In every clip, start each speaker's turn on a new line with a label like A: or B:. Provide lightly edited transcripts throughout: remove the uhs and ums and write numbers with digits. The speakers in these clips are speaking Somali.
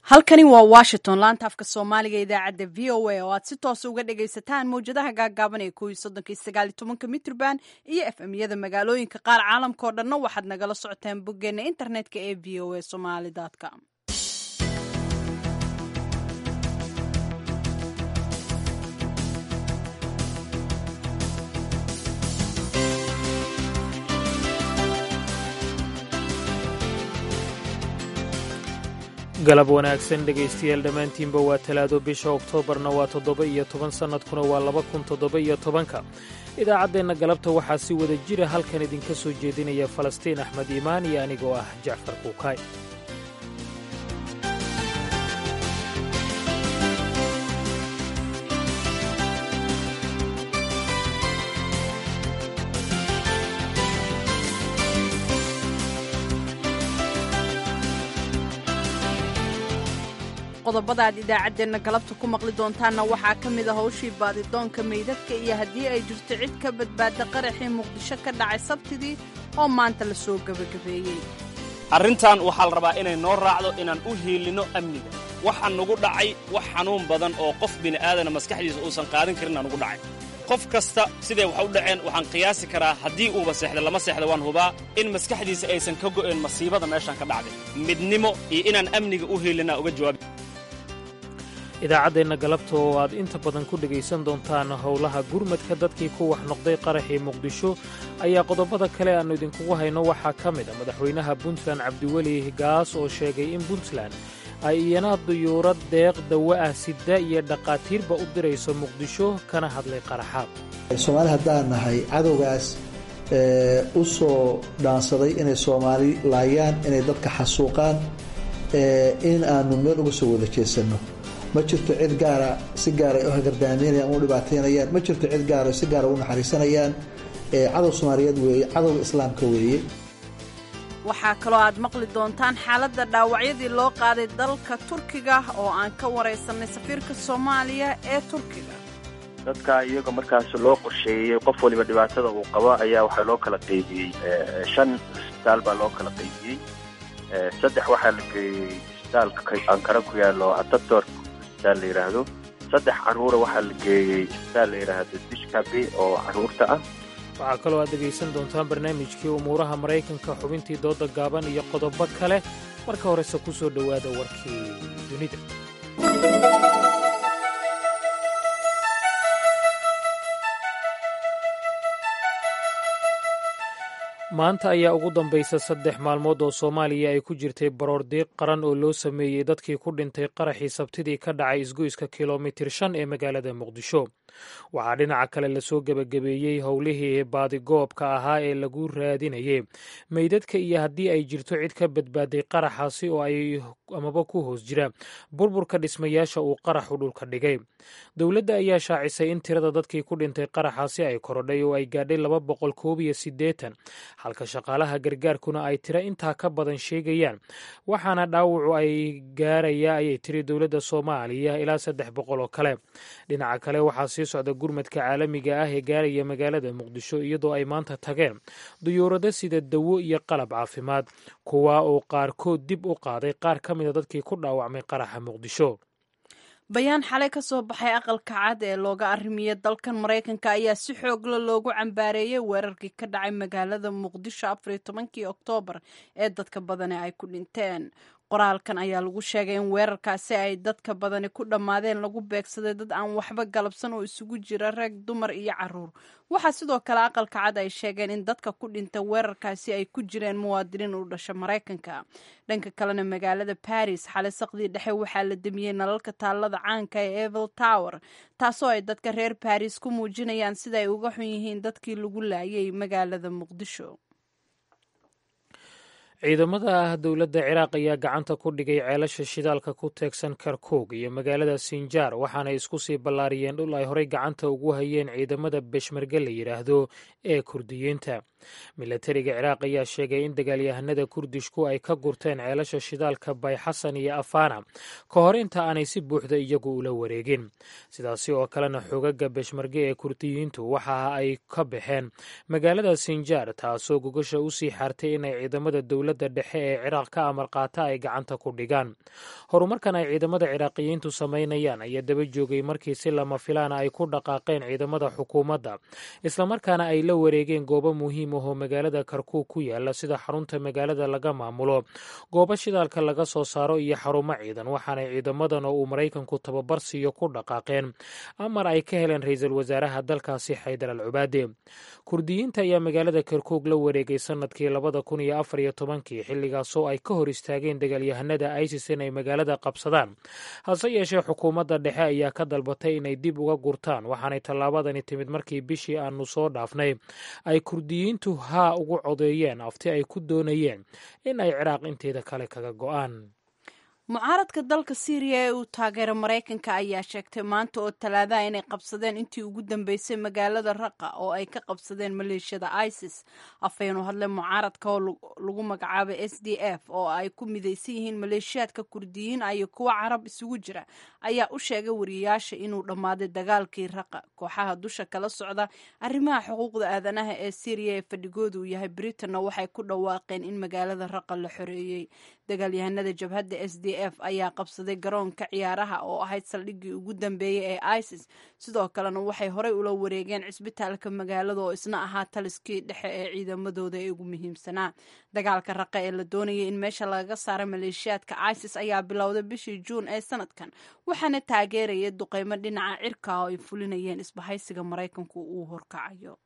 A: halkani waa washington laanta afka soomaaliga idaacadda v o a oo aad si toosa uga dhagaysataan mawjadaha gaagaaban ee mitrban iyo fm-yada magaalooyinka qaar caalamka oo dhanna waxaad nagala socotaan boggeena internetka ee v o a somali com.
B: galab wanaagsan dhegaystayaal dhammaantiinba waa talaado bisha oktoobarna waa 7 sannadkuna waa 2017 idaacaddeenna galabta waxaa si wada jira halkan idinka soo jeedinaya falastiin axmed iimaan iyo anigoo ah jacfar kuukaay.
A: qodobada aad idaacaddeenna galabta ku maqli doontaanna waxaa ka mid a hawshii baadidoonka meydadka iyo haddii ay jirto cid ka badbaada qaraxii muqdisho ka dhacay sabtidii oo maanta la soo gebagabeeyey.
C: arrintan waxaa la rabaa inay noo raacdo inaan u hiilinno amniga. waxa nugu dhacay wax xanuun badan oo qof bini'aadana maskaxdiisa uusan qaadan karin nugu dhacay. qof kasta siday wax u dhaceen waxaan qiyaasi karaa haddii uuba seexda lama seexda waan hubaa in maskaxdiisa aysan ka go'een masiibada meeshaan ka dhacday. midnimo iyo inaan amniga u hiilinnaa uga jawaabi.
B: idaacaddeenna galabta oo aad inta badan ku dhegaysan doontaan howlaha gurmadka dadkii ku wax noqday qaraxii muqdisho ayaa qodobada kale aannu idinkugu hayno waxaa ka mid a madaxweynaha puntland cabdiweli gaas oo sheegay in puntland ay iyana duyuurad deeq dawa ah sida iyo dhaqaatiirba u dirayso muqdisho kana hadlay qaraxaad.
D: soomaali haddaan nahay cadowgaas u soo dhaansaday inay soomaali laayaan inay dadka xasuuqaan in aannu meel uga soo wada jeesanno. ma jirto cid gaara si gaara u hagardaamaynayaan u dhibaataynayaan, ma jirto cid gaara si gaara u naxariisanayaan. cadow soomaaliyeed weeye, cadowga islaamka weeye.
A: waxaa kaloo aad maqli doontaan xaaladda dhaawacyadii loo qaaday dalka turkiga oo aan ka waraysanay safiirka soomaaliya ee turkiga.
E: dadka iyaga markaas loo qorsheeyey qof waliba dhibaatada uu qabo ayaa waxaa loo kala qaybiyey 5 isbitaal baa loo kala qaybiyey. 3 waxaa la geeyey isbitaalka ankara ku yaalo Ataturk la yiraahdo. 3 caruura waxaa la geeyey isbitaal la yiraahdo Dishkabi oo caruurta ah.
B: waxaa kaloo aad dhegaysan doontaan barnaamijkii umuuraha maraykanka, xubintii dooda gaaban iyo qodobo kale. marka horese ku soo dhowaada warkii dunida. maanta ayaa ugu dambaysa 3 maalmood oo soomaaliya ay ku jirtay baroordiiq qaran oo loo sameeyey dadkii ku dhintay qaraxii sabtidii ka dhacay isgoyska kilomitir 5 ee magaalada muqdisho. waxaa dhinaca kale lasoo gebagabeeyey howlihii baadigoobka ahaa ee lagu raadinayay meydadka iyo haddii ay jirto cid ka badbaaday qaraxaasi oo ay amaba ku hoos jira burburka dhismayaasha uu qaraxu dhulka dhigay. dowladda ayaa shaacisay in tirada dadkii ku dhintay qaraxaasi ay korodhay oo ay gaadhay 280, halka shaqaalaha gargaarkuna ay tiro intaa ka badan sheegayaan, waxaana dhaawacu ay gaaraya ayay tiri dowladda soomaaliya ilaa 300 oo kale. dhinaca kale waxaa sii socda gurmadka caalamiga ah ee gaaraya magaalada muqdisho iyadoo ay maanta tageen duyuurado sida dawo iyo qalab caafimaad, kuwa oo qaarkood dib u qaaday qaar ka mida dadkii ku dhaawacmay qaraxa muqdisho.
A: bayaan xalay ka soo baxay aqalka cad ee looga arrimiya dalkan maraykanka ayaa si xoogla loogu cambaareeyey weerarkii ka dhacay magaalada muqdisho 14 oktoobar ee dadka badani ay ku dhinteen. qoraalkan ayaa lagu sheegay in weerarkaasi ay dadka badani ku dhammaadeen lagu beegsaday dad aan waxba galabsan oo isugu jira rag, dumar iyo caruur. waxaa sidoo kale aqalka cad ay sheegeen in dadka ku dhinta weerarkaasi ay ku jireen muwaadiniin u dhasha maraykanka. dhanka kalena magaalada Paris xalay saqdii dhexe waxaa la damiyey nalalka taallada caanka ee Eiffel Tower, taasoo ay dadka reer Paris ku muujinayaan sida ay uga xun yihiin dadkii lagu laayay magaalada muqdisho.
B: ciidamada dowladda ciraaq ayaa gacanta ku dhigay ceelasha shidaalka ku teegsan karkuug iyo magaalada sinjar, waxaanay isku sii ballaariyeen dhul ay horey gacanta ugu hayeen ciidamada beshmerge la yidhaahdo ee kurdiyiinta. milatariga ciraaq ayaa sheegay in dagaalyahanada kurdishku ay ka gurteen ceelasha shidaalka bayxasan iyo afana ka hor inta aanay si buuxda iyagu ula wareegin. sidaasi oo kalena xogaga beshmerge ee kurdiyiintu waxa ay ka baxeen magaalada sinjar, taasoo gogasha usii xaartay inay ciidamada dowladda dhexe ee ciraaq ka amar qaata ay gacanta ku dhigaan. horumarkan ay ciidamada ciraaqiyiintu samaynayaan ayaa daba joogay markii si lama filaana ay ku dhaqaaqeen ciidamada xukuumadda islamarkaana ay la wareegeen goobo muhiim ah oo magaalada karkuug ku yaala sida xarunta magaalada laga maamulo, goobo shidaalka laga soo saaro iyo xarumo ciidan, waxaanay ciidamadan oo uu maraykanku tababar siiyo ku dhaqaaqeen amar ay ka heleen ra-iisul wasaaraha dalkaasi xaydar al cubaade. kurdiyiinta ayaa magaalada karkuug la wareegay sanadkii 2014 xilligaasoo ay ka hor istaageen dagaalyahanada isis inay magaalada qabsadaan. hase yeeshee xukuumadda dhexe ayaa ka dalbatay inay dib uga gurtaan, waxaanay tallaabadani timid markii bishii aanu soo dhaafnay ay kurdiyiintu haa ugu codeeyeen afti ay ku doonayeen in ay ciraaq inteeda kale kaga go'aan.
A: mucaaradka dalka Syria ee uu taageero Mareykanka ayaa sheegtay maanta oo Talaada inay qabsadeen intii ugu dambeysay magaalada Raqqa oo ay ka qabsadeen maleeshiyada ISIS. afayeen u hadlay mucaaradka oo lagu magacaabay SDF oo ay ku midaysan yihiin maleeshiyaadka Kurdiyiin iyo kuwa Carab isugu jira ayaa u sheegay wariyaasha inuu dhammaaday dagaalkii Raqqa. kooxaha dusha kala socda arrimaha xuquuqda aadanaha ee Syria ee fadhigoodu uu yahay Britain waxay ku dhawaaqeen in magaalada Raqqa la xoreeyay. dagaalyahanada jabhadda SDF ayaa qabsaday garoonka ciyaaraha oo ahayd saldhiggii ugu dambeeyay ee ISIS. sidoo kalena waxay horey ula wareegeen cisbitaalka magaalada oo isna ahaa taliskii dhexe ee ciidamadooda ee ugu muhiimsanaa. dagaalka Raqqa ee la doonayay in meesha lagaga saaro maleeshiyaadka ISIS ayaa bilowday bishii Juun ee sanadkan, waxaana taageerayay duqeymo dhinaca cirka oo ay fulinayeen isbahaysiga Maraykanku uu horkacayo.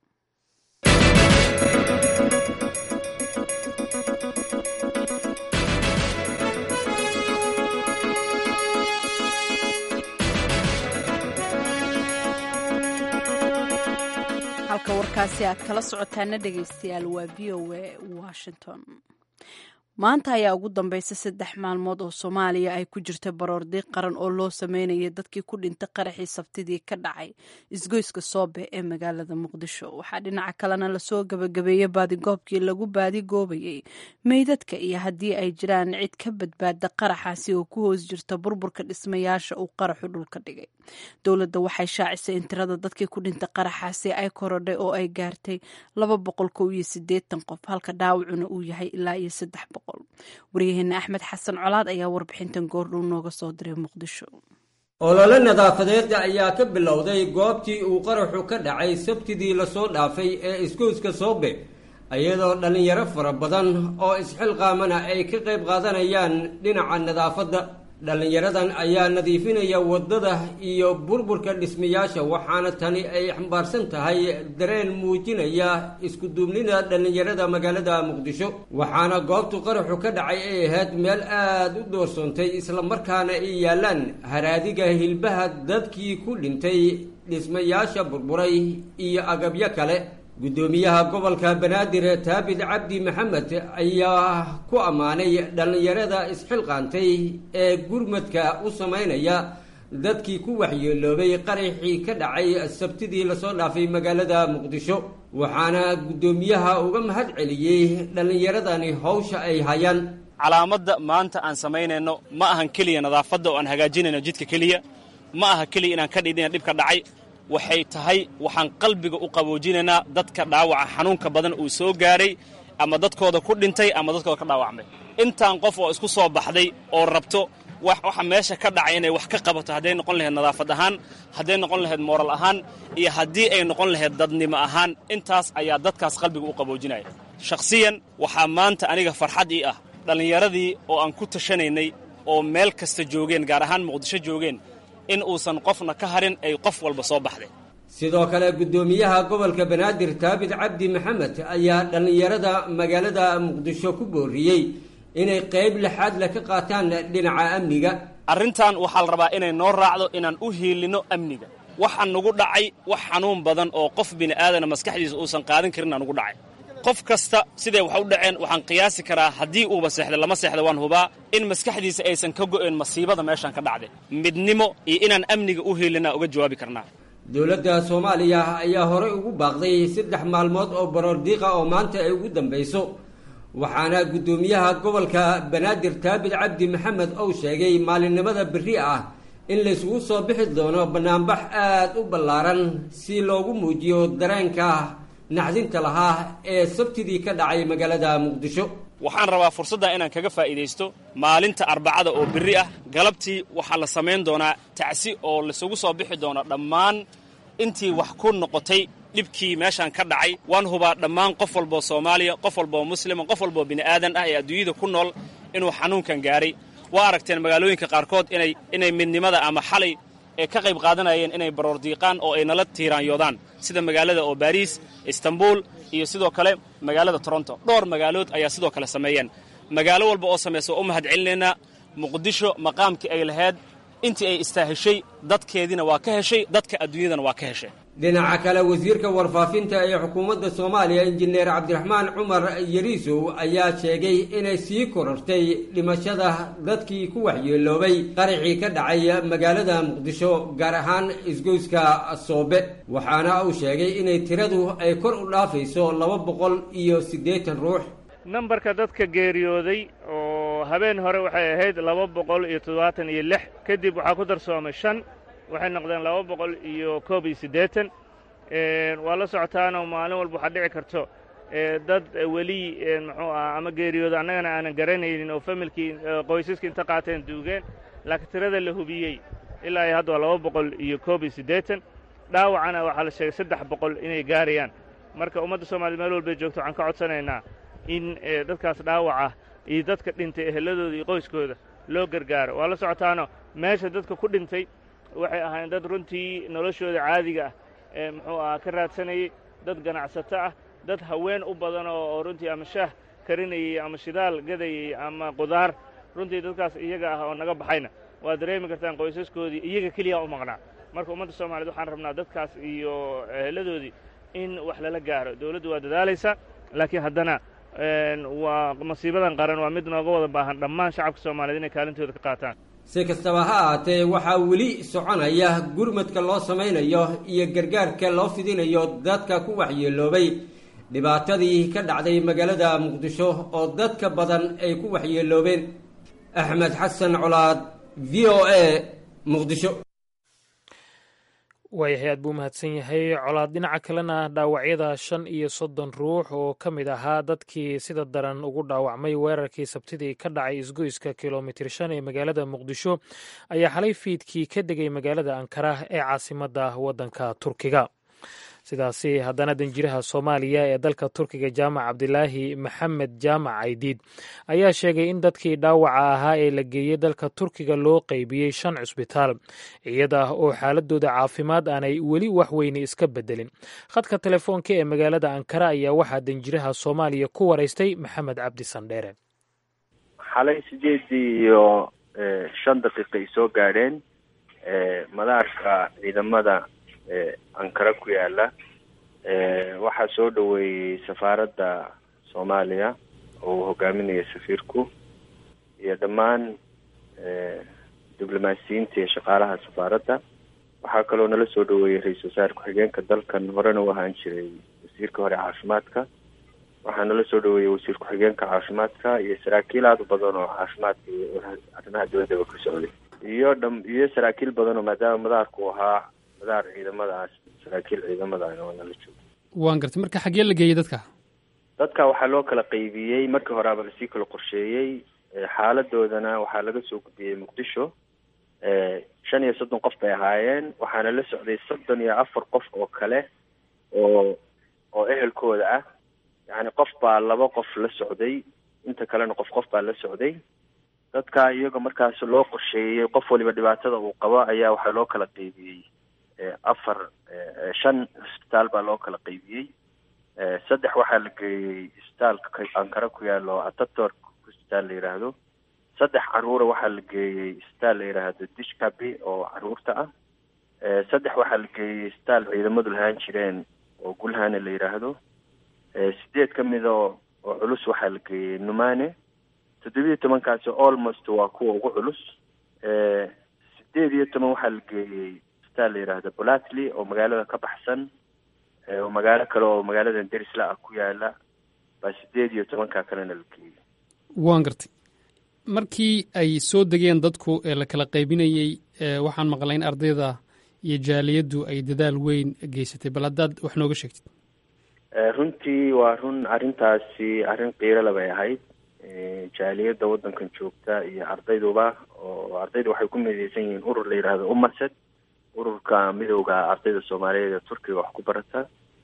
A: halka warkaasi aad kala socotaana dhegaystayaal waa VOA Washington. maanta ayaa ugu dambaysa 3 maalmood oo Soomaaliya ay ku jirtay baroordiiq qaran oo loo sameynayay dadkii ku dhintay qaraxii Sabtidii ka dhacay isgoyska Soobe ee magaalada Muqdisho. waxaa dhinaca kalena lasoo gabagabeeyay baadigoobkii lagu baadigoobayay meydadka iyo haddii ay jiraan cid ka badbaada qaraxaasi oo ku hoos jirta burburka dhismayaasha uu qaraxu dhulka dhigay. dowladda waxay shaacisay in tirada dadkii ku dhintay qaraxaasi ay korodhay oo ay gaartay 280 qof, halka dhaawacuna uu yahay ilaa iyo 300. waryaheena Axmed Xasan Colaad ayaa warbixintan goordhow nooga soo diray Muqdisho.
F: olole nadaafadeed ayaa ka bilowday goobtii uu qaraxu ka dhacay Sabtidii la soo dhaafay ee isgoyska Soobe, iyadoo dhalinyaro fara badan oo isxilqaamana ay ka qayb qaadanayaan dhinaca nadaafadda. dhalinyaradan ayaa nadiifinaya wadada iyo burburka dhismayaasha, waxaana tani ay xambaarsan tahay dareen muujinaya isku duubnida dhalinyarada magaalada Muqdisho. waxaana goobtu qaraxu ka dhacay ay ahayd meel aad u doorsoontay, islamarkaana ay yaalaan haraadiga hilbaha dadkii ku dhintay dhismayaasha burburay iyo agabyo kale. gudoomiyaha gobolka Banaadir Taabid Cabdi Maxamed ayaa ku ammaanay dhalinyarada isxilqaantay ee gurmadka u sameynaya dadkii ku waxyeeloobay qaraxii ka dhacay Sabtidii la soo dhaafay magaalada Muqdisho. waxaana gudoomiyaha uga mahad celiyay dhalinyaradani hawsha ay hayaan.
C: calaamadda maanta aan samaynayno ma ahan keliya nadaafadda oo aan hagaajinayno jidka keliya, ma aha keliya inaan ka dhidhina dhibka dhacay. waxay tahay waxaan qalbiga u qaboojinaynaa dadka dhaawaca xanuunka badan uu soo gaaray ama dadkooda ku dhintay ama dadkooda ka dhaawacmay. intaan qof oo isku soo baxday oo rabto waxa meesha ka dhacay inay wax ka qabato, hadday noqon lahayd nadaafad ahaan, hadday noqon lahayd mooral ahaan, iyo haddii ay noqon lahayd dadnimo ahaan, intaas ayaa dadkaas qalbiga u qaboojinaya. shakhsiyan waxaa maanta aniga farxad ii ah dhallinyaradii oo aan ku tashanaynay oo meel kasta joogeen, gaar ahaan Muqdisho joogeen, in uusan qofna ka harin ay qof walba soo baxday.
F: sidoo kale gudoomiyaha gobolka Banaadir Taabid Cabdi Maxamed ayaa dhalinyarada magaalada Muqdisho ku booriyay inay qayb lixaad la ka qaataan dhinaca amniga.
C: arrintan waxaa la rabaa inay noo raacdo inaan u hiilino amniga. waxa nagu dhacay wax xanuun badan oo qof bini aadana maskaxdiisa uusan qaadan karin nagu dhacay. qof kasta sidee wax u dhaceen waxaan qiyaasi karaa haddii uuba seexda lama seexda waan hubaa in maskaxdiisa aysan ka go'een masiibada meeshan ka dhacday. midnimo iyo inaan amniga u hiilinaa uga jawaabi karnaa.
F: dowladda Soomaaliya ayaa horey ugu baaqday 3 maalmood oo baroordiiqa oo maanta ay ugu dambayso. waxaana gudoomiyaha gobolka Banaadir Taabid Cabdi Maxamed oo sheegay maalinimada berri ah in la isugu soo bixi doono banaanbax aad u ballaaran si loogu muujiyo dareenka naxdinta lahaa ee Sabtidii ka dhacay magaalada Muqdisho.
C: waxaan rabaa fursaddan inaan kaga faa'iidaysto maalinta arbacada oo berri ah galabtii waxaa la samayn doonaa tacsi oo laisugu soo bixi doona dhammaan intii wax ku noqotay dhibkii meeshaan ka dhacay. waan hubaa dhammaan qof walboo soomaaliya, qof walboo muslima, qof walboo bini'aadan ah ee adduunyada ku nool inuu xanuunkan gaaray. waa aragteen magaalooyinka qaarkood inay midnimada ama xalay ee ka qayb qaadanayeen inay baroordiiqaan oo ay nala tiiraanyoodaan, sida magaalada oo Bariis, Istanbul iyo sidoo kale magaalada Toronto. dhowr magaalood ayaa sidoo kale sameeyeen. magaalo walba oo sameeyso u mahad celinayna. Muqdisho maqaamkii ay lahayd intii ay istaahishay dadkeedina waa ka heshay, dadka adduunyadana waa ka heshay.
F: dhinaca kale wasiirka warfaafinta ee xukuumadda Soomaaliya injineer Cabdiraxmaan Cumar Yariisow ayaa sheegay inay sii korortay dhimashada dadkii ku waxyeeloobay qaraxii ka dhacay magaalada Muqdisho gaar ahaan isgoyska Soobe, waxaana uu sheegay inay tiradu ay kor u dhaafayso 280 ruux.
G: nambarka dadka geeriyooday oo habeen hore waxay ahayd 276 kadib waxaa ku darsoomay 5 waxay noqdeen 281. waa la socotaanoo maalin walba waxaa dhici karto dad weli muxuu ah ama geeriyooda annagana aanan garanaynin oo familkii qoysaskii inta qaateen duugeen, laakiin tirada la hubiyey ilaa ay hadda waa 281. dhaawacana waxaa la sheegay 300 inay gaarayaan. marka ummadda Soomaaliya meel walbay joogto waxaan ka codsanaynaa in dadkaas dhaawaca iyo dadka dhintay eheladooda iyo qoyskooda loo gargaaro. waa la socotaano meesha dadka ku dhintay waxay ahaayeen dad runtii noloshooda caadiga ah muxuu ahaa ka raadsanayay, dad ganacsato ah, dad haween u badan oo runtii ama shaah karinayay ama shidaal gadayay ama qudaar. runtii dadkaas iyaga ah oo naga baxayna waa dareemi kartaan qoysaskoodii iyaga keliya u maqnaa. marka ummadda Soomaaliyeed waxaan rabnaa dadkaas iyo eheladoodii in wax lala gaaro. dawladdu waa dadaalaysaa, laakiin haddana waa masiibadan qaran waa mid nooga wada baahan dhammaan shacabka Soomaaliyeed inay kaalintooda ka qaataan.
F: si kastaba ha ahaatee waxaa weli soconaya gurmadka loo samaynayo iyo gargaarka loo fidinayo dadka ku waxyeeloobay dhibaatadii ka dhacday magaalada Muqdisho oo dadka badan ay ku waxyeeloobeen. Axmed Xasan Colaad, VOA, Muqdisho.
B: waayahay aad buu mahadsan yahay Colaad. dhinaca kalena dhaawacyada 35 ruux oo ka mid ahaa dadkii sida daran ugu dhaawacmay weerarkii sabtidii ka dhacay isgoyska kilomitir 5 ee magaalada Muqdisho ayaa xalay fiidkii ka degay magaalada Ankara ee caasimadda waddanka Turkiga. sidaasi haddana danjiraha Soomaaliya ee dalka Turkiga Jaamac Cabdilaahi Maxamed Jaamac Aydiid ayaa sheegay in dadkii dhaawaca ahaa ee la geeyey dalka Turkiga loo qaybiyey 5 cusbitaal iyada oo xaaladooda caafimaad aanay weli wax weyni iska bedelin. khadka telefoonka ee magaalada Ankara ayaa waxaa danjiraha Soomaaliya ku wareystay Maxamed Cabdi Sandheere.
E: xalay 8:05 ay soo gaadheen madaarka ciidamada Ankara ku yaala. waxaa soo dhaweeyey safaaradda Soomaaliya oo hogaaminaya safiirku iyo dhammaan diblomaasiyiinta iyo shaqaalaha safaaradda. waxaa kaloo nala soo dhaweeyey ra-iisul wasaare ku-xigeenka dalkan horena u ahaan jiray wasiirka hore caafimaadka. waxaa nala soo dhaweeyey wasiir ku-xigeenka caafimaadka iyo saraakiil aad u badan oo caafimaadka iyo arrimaha dibadda ka socday iyo saraakiil badan oo maadaama madaarku ahaa madaar ciidamadaas saraakiil ciidamada oo nala joogo.
H: waan gartay. marka xaggee la geeyey dadka
E: waxaa loo kala qaybiyey markii horeaba lasii kala qorsheeyey. xaaladoodana waxaa laga soo gudbiyey Muqdisho. 35 qof bay ahaayeen, waxaana la socday 34 qof oo kale oo ehelkooda ah. yacni qof baa 2 qof la socday, inta kalena qof baa la socday. dadka iyaga markaas loo qorsheeyey qof waliba dhibaatada uu qabo ayaa waxaa loo kala qaybiyey 5 isbitaal baa loo kala qaybiyey. 3 waxaa la geeyey isbitaalka Ankara ku yaalo Ataturk isbitaal la yiraahdo. 3 caruura waxaa la geeyey isbitaal la yiraahdo Dishkabi oo caruurta ah. 3 waxaa la geeyey isbitaal ciidamadu lahaan jireen oo Gulhane la yiraahdo. 8 ka mid oo culus waxaa la geeyey Numane. 17 kaas almost waa kuwa ugu culus. 18 waxaa la geeyey isbitaal la yiraahdo Bolatli oo magaalada ka baxsan oo magaalo kale oo magaalada Derisla ah ku yaala. baa 18 ka kalena la geeyey.
H: waan gartay. markii ay soo degeen dadku ee la kala qaybinayey waxaan maqlay in ardayda iyo jaaliyaddu ay dadaal weyn geysatay. bal haddaad wax nooga sheegtid.
E: runtii waa run arrintaasi arrin qiiro leh bay ahayd. jaaliyadda waddankan joogta iyo ardayduba, oo ardaydu waxay ku midaysan yihiin urur la yidhaahdo umased, ururka midowda ardayda soomaaliyeed ee turkiga wax ku barata.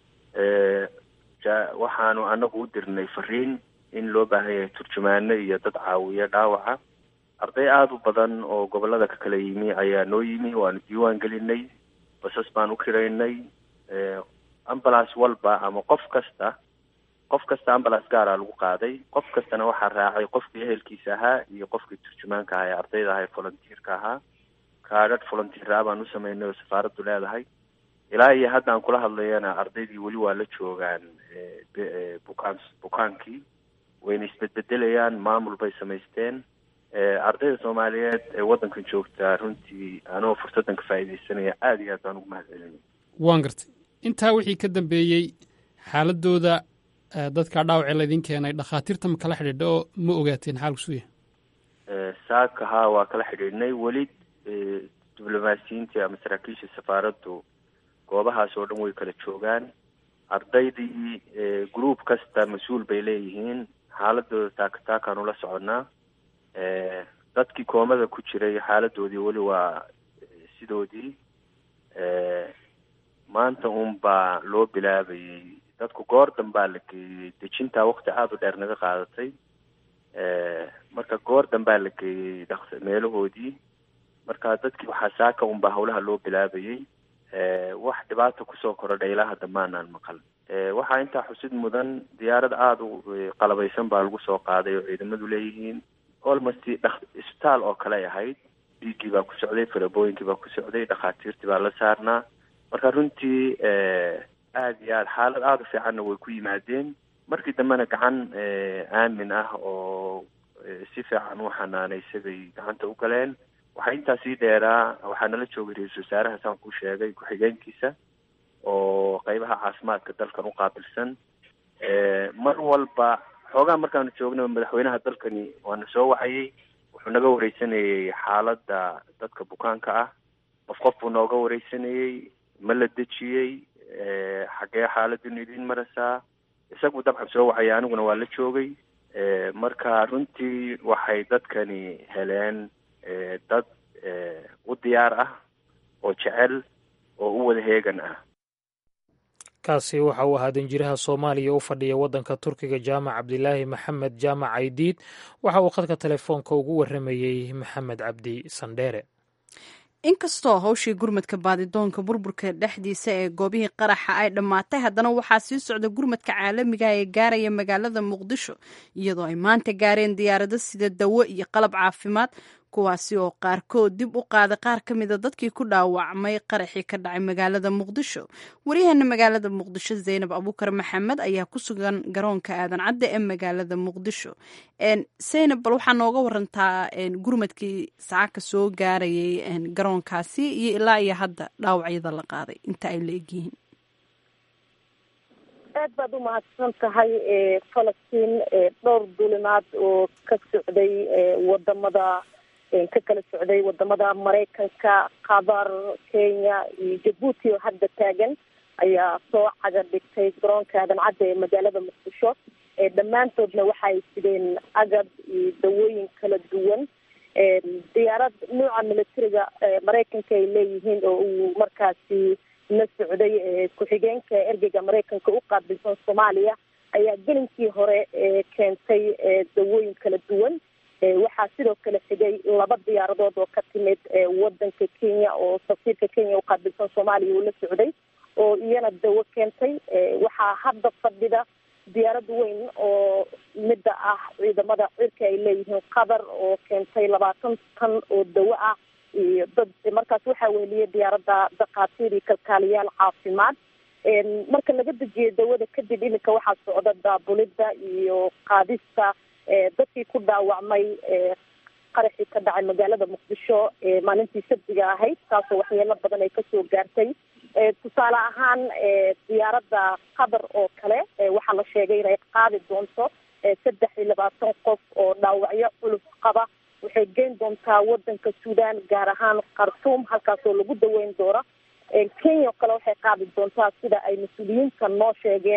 E: waxaanu anagu u dirnay fariin in loo baahan yahay turjumaano iyo dad caawiya dhaawaca. arday aada u badan oo gobolada ka kala yimi ayaa noo yimi, waanu diiwaan gelinay, basas baan u kiraynay. ambulance walba ama qof kasta ambulance gaaraa lagu qaaday. qof kastana waxaa raacay qofkii ehelkiisa ahaa iyo qofkii turjumaanka ahaa ee ardayda ahaa ee volunteerka ahaa. kaadhadh volunteera baan u samaynay oo safaaraddu leedahay. ilaa iyo hadda aan kula hadlayana ardaydii weli waa la joogaan bukaankii, wayna isbedbedelayaan, maamul bay samaysteen. ardayda soomaaliyeed ee waddankan joogta runtii anoo fursaddan ka faa'iidaysanaya aada iyo aad baan ugu mahadcelinay.
H: waan gartay. intaa wixii ka dambeeyey xaaladooda dadka dhaawacee laydin keenay dhakhaatiirta ma kala xidhiidha oo ma ogaateen xaalku suu yahay?
E: saaka haa waa kala xidhiidhnay. weli diblomaasiyiintii ama saraakiisha safaaraddu goobahaas oo dhan way kala joogaan. ardaydii group kasta mas-uul bay leeyihiin. xaaladooda taakataakaan ula soconnaa. dadkii koomada ku jiray xaaladoodii weli waa sidoodii. maanta unbaa loo bilaabayay. dadku goor danbaa la geeyey. dejintaa waqti aada u dheer naga qaadatay. marka goor danbaa la geeyey meelahoodii. marka dadkii waxaa saaka unbaa hawlaha loo bilaabayay. wax dhibaata kusoo korodhay ilaa hadda maanaan maqal. waxaa intaa xusid mudan diyaarad aada u qalabaysan baa lagu soo qaaday oo ciidamadu leeyihiin. almost isbitaal oo kale ay ahayd. dhiiggii baa ku socday, farabooyinkii baa ku socday, dhakhaatiirtii baa la saarnaa. marka runtii aada iyo aad xaalad aada u fiicanna way ku yimaadeen. markii dambena gacan aamin ah oo si fiican u xanaanaysay bay gacanta u galeen. waxaa intaa sii dheeraa, waxaa nala joogay ra-iisul wasaaraha saan ku sheegay ku-xigeenkiisa oo qeybaha caafimaadka dalkan u qaabilsan. mar walba xoogaa markaanu joogna madaxweynaha dalkani waana soo wacayay. wuxuu naga wareysanayey xaaladda dadka bukaanka ah. qof buu nooga wareysanayey. ma la dejiyey, xaggee xaaladinu idin marasaa. isagu dabcan soo wacaya, aniguna waa la joogay. marka runtii waxay dadkani heleen dad u diyaar ah oo jecel oo u wada heegan ah.
B: kaasi waxa uu ahaa danjiraha soomaaliya u fadhiya waddanka turkiga jaamac cabdilaahi maxamed jaamac caydiid. waxa uu khadka telefoonka ugu warramayey maxamed cabdi sandheere.
A: inkastoo hawshii gurmadka baadidoonka burburka dhexdiisa ee goobihii qaraxa ay dhammaatay, haddana waxaa sii socda gurmadka caalamiga ee gaaraya magaalada muqdisho, iyadoo ay maanta gaareen diyaarado sida dawo iyo qalab caafimaad, kuwaasi oo qaarkood dib u qaada qaar ka mida dadkii ku dhaawacmay qaraxii ka dhacay magaalada muqdisho. waryaheena magaalada muqdisho zaynab abuukar maxamed ayaa ku sugan garoonka aadan cadde ee magaalada muqdisho. zaynab, bal waxaa nooga warantaa gurmadkii saaka soo gaarayay garoonkaasi iyo ilaa iyo hadda dhaawacyada la qaaday inta ay la egyihiin.
I: aad baad u mahadsan tahay. falastiin dhowr duulimaad oo ka socday wadamada ka kala socday wadamada Mareykanka, Qatar, Kenya iyo Djibouti oo hadda taagan ayaa soo caga dhigtay garoonka aadan cadde ee magaalada muqdisho. dhammaantoodna waxay sideen agab iyo dawooyin kala duwan. diyaarad nooca militariga Mareykanka ay leeyihiin oo uu markaasi la socday ku-xigeenka ergeyga Mareykanka u qaabilsan Soomaaliya ayaa gelinkii hore keentay dawooyin kala duwan. waxaa sidoo kale xigay 2 diyaaradood oo ka timid wadanka Kenya oo safiirka Kenya u qaabilsan Soomaaliya uu la socday oo iyana dawo keentay. waxaa hadda fadhida diyaarad weyn oo midda ah ciidamada cirka ay leeyihiin Qatar oo keentay 20 tan oo dawo ah iyo dad. markaas waxaa weeliyay diyaaradda dhakhaatiir iyo kalkaaliyaal caafimaad. marka laga dejiyay dawada kadib iminka waxaa socda daabulidda iyo qaadista dadkii ku dhaawacmay qaraxii ka dhacay magaalada muqdisho maalintii sabtiga ahayd, taasoo waxyeelo badan ay kasoo gaartay. tusaale ahaan diyaaradda Qatar oo kale waxaa la sheegay inay qaadi doonto 23 qof oo dhaawacyo culus qaba. waxay geyn doontaa wadanka Suudaan, gaar ahaan Khartoum, halkaasoo lagu daweyn doono. Kenya oo kale waxay qaadi doontaa sida ay mas-uuliyiinta noo sheegeen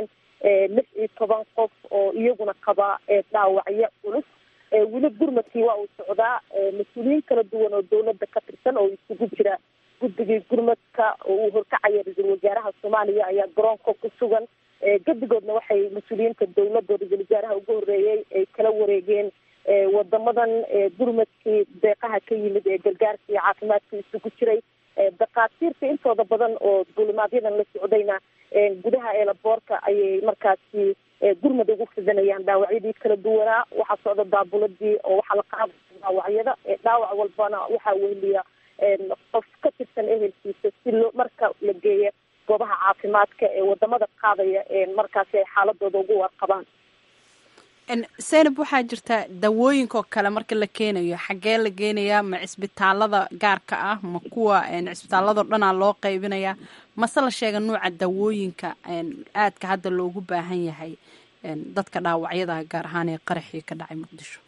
I: 16 qof oo iyaguna qaba dhaawacyo culus. weli gurmadkii waa uu socdaa. mas-uuliyiin kala duwan oo dowladda ka tirsan oo isugu jira guddigii gurmadka oo uu horkacaya ra-iisul wasaaraha Soomaaliya ayaa garoonka ku sugan. guddigoodna waxay mas-uuliyiinta dowladda ra-iisul wasaaraha ugu horeeyay ay kala wareegeen wadamadan gurmadkii deeqaha ka yimid ee gargaarka iyo caafimaadka isugu jiray. dhakhaatiirta intooda badan oo duulimaadyadan la socdayna gudaha eelaboorka ayay markaasi gurmad ugu fidanayaan dhaawacyadii kala duwanaa. waxaa socda daabuladii oo waxaa la qaadaya dhaawacyada. dhaawac walbana waxaa weheliya qof ka tirsan ehelkiisa si marka la geeya goobaha caafimaadka ee wadamada qaadaya markaasi ay xaaladooda ugu warqabaan.
A: Zainab, waxaa jirta dawooyinka oo kale marka la keenayo xaggee la geenayaa? ma cisbitaalada gaarka ah ma kuwa cisbitaaladoo dhanaa loo qaybinayaa mase la sheega nuuca dawooyinka aadka hadda loogu baahan yahay dadka dhaawacyada gaar ahaan ee qaraxii ka dhacay Muqdisho?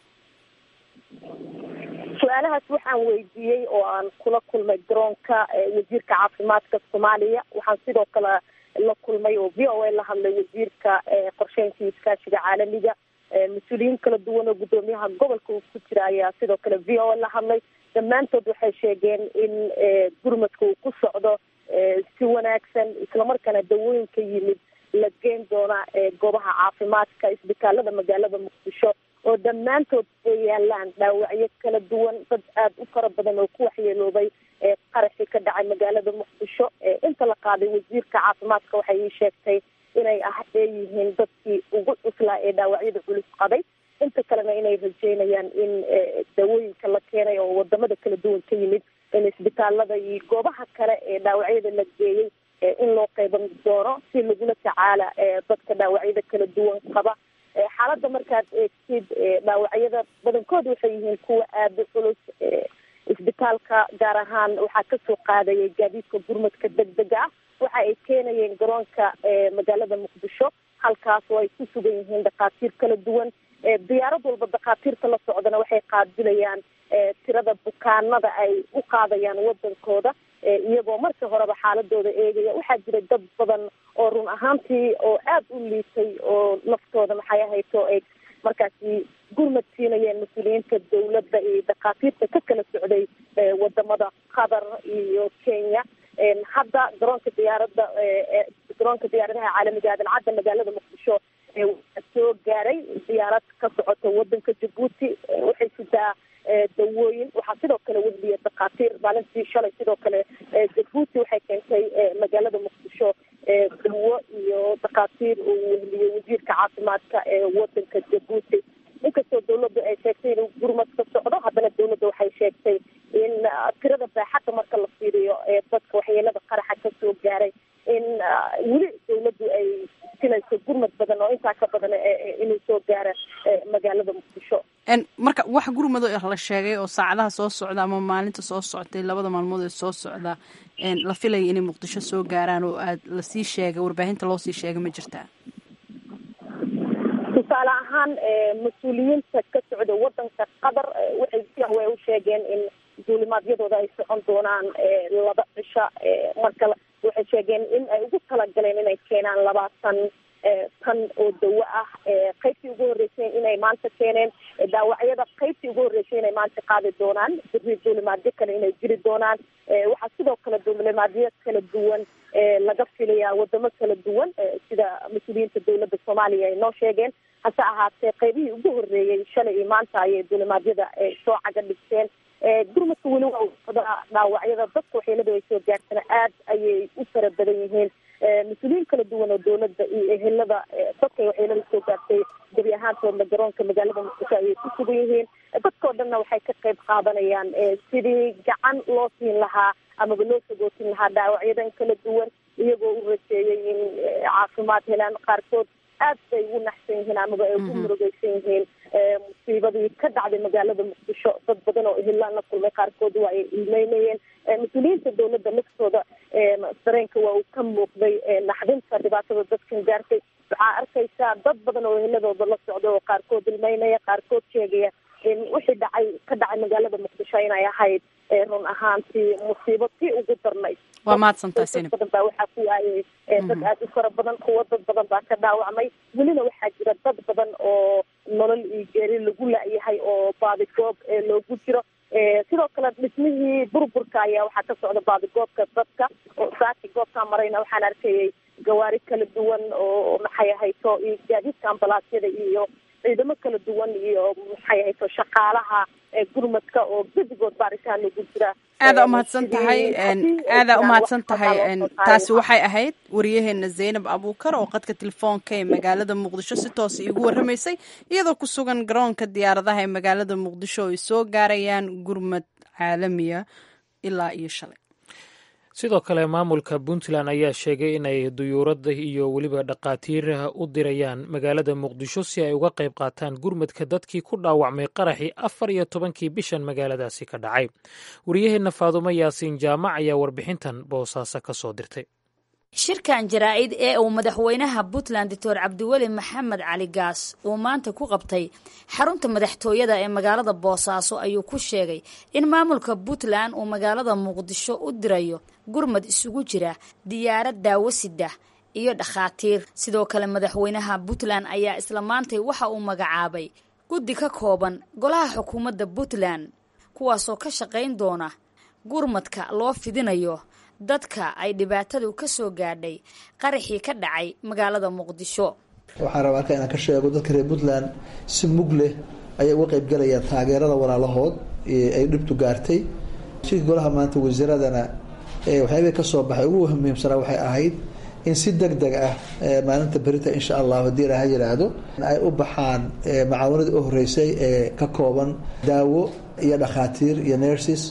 I: su-aalahaas waxaan weydiiyey oo aan kula kulmay garoonka wasiirka caafimaadka Soomaaliya. waxaan sidoo kale la kulmay oo VOA la hadlay wasiirka qorsheynta iyo iskaashiga caalamiga. mas-uuliyiin kala duwan oo guddoomiyaha gobolka uu ku jira ayaa sidoo kale VOA la hadlay. dhammaantood waxay sheegeen in gurmadka uu ku socdo si wanaagsan, islamarkaana dawooyinka yimid la geen doona goobaha caafimaadka isbitaalada magaalada Muqdisho oo dhammaantood ay yaalaan dhaawacyo kala duwan. dad aada u fara badan oo ku waxyeeloobay qaraxii ka dhacay magaalada Muqdisho. inta la qaaday wasiirka caafimaadka waxay ii sheegtay inay yihiin dadkii ugu cuslaa ee dhaawacyada culus qabay. inta kalena inay rajeynayaan in dawooyinka la keenay oo wadamada kala duwan ka yimid in isbitaalada iyo goobaha kale ee dhaawacyada la geeyey in loo qayban doono si lagula tacaala dadka dhaawacyada kala duwan qaba. xaaladda markaad eegtid dhaawacyada badankooda waxay yihiin kuwa aada culus. isbitaalka gaar ahaan waxaa kasoo qaadayay gaadiidka gurmadka degdega ah. waxa ay keenayeen garoonka magaalada Muqdisho, halkaas oo ay ku sugan yihiin dhakhaatiir kala duwan. diyaarad walba dhakhaatiirta la socdana waxay qaadilayaan tirada bukaanada ay u qaadayaan wadankooda iyagoo markii horeba xaaladooda eegaya. waxaa jira dad badan oo run ahaantii oo aada u liitay oo naftooda maxay ahayto ay markaasi gurmad siinayeen mas-uuliyiinta dowladda iyo dhakhaatiirta ka kala socday wadamada Qatar iyo Kenya. hadda garoonka diyaaradaha caalamiga aadan cadda magaalada Muqdisho waxaa soo gaaray diyaarad ka socota wadanka Djibouti. waxay sidaa dawooyin. waxaa sidoo kale weheliya dhakhaatiir. maalintii shalay sidoo kale Djibouti waxay keentay magaalada Muqdisho dawo iyo dhakhaatiir uu weheliyey wasiirka caafimaadka ee wadanka Djibouti. inkastoo dawladda ay sheegtay inuu gurmad ka socdo, haddana dawladda waxay sheegtay in tirada baaxadda marka la fiiriyo dadka waxyeelada qaraxa kasoo gaaray in weli dawladdu ay sinayso gurmad badan oo intaa ka badan inuu soo gaaro magaalada Muqdisho.
A: marka wax gurmado la sheegay oo saacadaha soo socda ama maalinta soo socotay labada maalmood ee soo socda la filaya inay Muqdisho soo gaaraan oo aad la sii sheegay warbaahinta loo sii sheegay ma jirtaa?
I: tusaale ahaan mas-uuliyiinta ka socda wadanka Qatar waxay u sheegeen in duulimaadyadooda ay socon doonaan 2 cisho. marka waxay sheegeen in ay ugu talagaleen inay keenaan 20 tan oo dawo ah. qaybtii ugu horeysay inay maanta keeneen dhaawacyada. qaybtii ugu horeysay inay maanta qaadi doonaan. duulimaadyo kale inay jiri doonaan. waxaa sidoo kale duulimaadyo kala duwan laga filayaa wadamo kala duwan sida mas-uuliyiinta dowladda Soomaaliya ay noo sheegeen. hase ahaatee qaybihii ugu horeeyey shalay iyo maanta ayay duulimaadyada soo caga dhigteen. gurmadka weli waa socdaa. dhaawacyada dadka waxyeelada ay soo gaartana aad ayay u fara badan yihiin. mas-uuliyiin kala duwan oo dowladda iyo ehelada dadka waxyeelada soo gaartay gebi ahaantoodna garoonka magaalada Muqdisho ayay ku sugan yihiin. dadkao dhanna waxay ka qayb qaadanayaan sidii gacan loo siin lahaa amaba loo sagootin lahaa dhaawacyadan kala duwan, iyagoo u rajeeyay in caafimaad helaan. qaarkood aad bay ugu naxsan yihiin amaba ay ugu murugaysan yihiin musiibadii ka dhacday magaalada Muqdisho. dad badan oo ehelaan la kulmay qaarkood waa ay ilmeynayeen. mas-uuliyiinta dowladda laftooda dareenka waa uu ka muuqday naxdinta dhibaatada dadkan gaartay. waxaa arkaysaa dad badan oo eheladooda la socda oo qaarkood ilmeynaya, qaarkood sheegaya wixii ka dhacay magaalada muqdisho inay ahayd run ahaantii musiibo tii ugu darnayd.
A: waa mahadsantahay Zainab.
I: badan baa waxaa ku waayay dad aad u fara badan, kuwo dad badan baa ka dhaawacmay, welina waxaa jira dad badan oo nolol iyo geeri lagu la-yahay oo baadigoob loogu jiro. sidoo kale dhismihii burburka ayaa waxaa ka socda baadigoobka dadka oo saaki goobkaa marayna waxaan arkayay gawaari kala duwan oo maxay ahayto iyo gaadiidka ambalaasyada iyo ciidamo kala duwan iyo maxay ahayto shaqaalaha gurmadka oo gedigood baaritaan lagu jira.
A: aada umahadsan tahay taasi waxay ahayd wariyaheena Zainab Abuukar oo qadka telefoonka ee magaalada Muqdisho si toos iigu warramaysay iyadoo ku sugan garoonka diyaaradaha ee magaalada Muqdisho oo ay soo gaarayaan gurmad caalamiya ilaa iyo shalay.
B: sidoo kale maamulka Puntland ayaa sheegay inay duyuurada iyo weliba dhaqaatiir u dirayaan magaalada Muqdisho si ay uga qayb qaataan gurmadka dadkii ku dhaawacmay qaraxii 14 bishan magaaladaasi ka dhacay. wariyaheena Faadumo Yaasiin Jaamac ayaa warbixintan Boosaaso ka soo dirtay.
J: shirkan jaraa'id ee uu madaxweynaha Puntland Dr. Cabdiweli Maxamed Cali Gaas uu maanta ku qabtay xarunta madaxtooyada ee magaalada Boosaaso ayuu ku sheegay in maamulka Puntland uu magaalada Muqdisho u dirayo gurmad isugu jira diyaarad daawo sida iyo dhakhaatiir. sidoo kale madaxweynaha Puntland ayaa isla maantay waxa uu magacaabay guddi ka kooban golaha xukuumadda Puntland kuwaasoo ka shaqayn doona gurmadka loo fidinayo dadka ay dhibaatadu ka soo gaadhay qaraxii ka dhacay magaalada Muqdisho.
D: waxaan rabaa halka inaan ka sheego dadka reer Puntland si mug leh ayay uga qayb galayaan taageerada walaalahood ay dhibtu gaartay. shirka golaha maanta wasiiradana waxyaabay ka soo baxay ugu muhiimsanaa waxay ahayd in si degdeg ah maalinta berita insha Allah haddii Ilaahay yiraahdo ay u baxaan macaawanada u horeysay ee ka kooban daawo iyo dhakhaatiir iyo nurses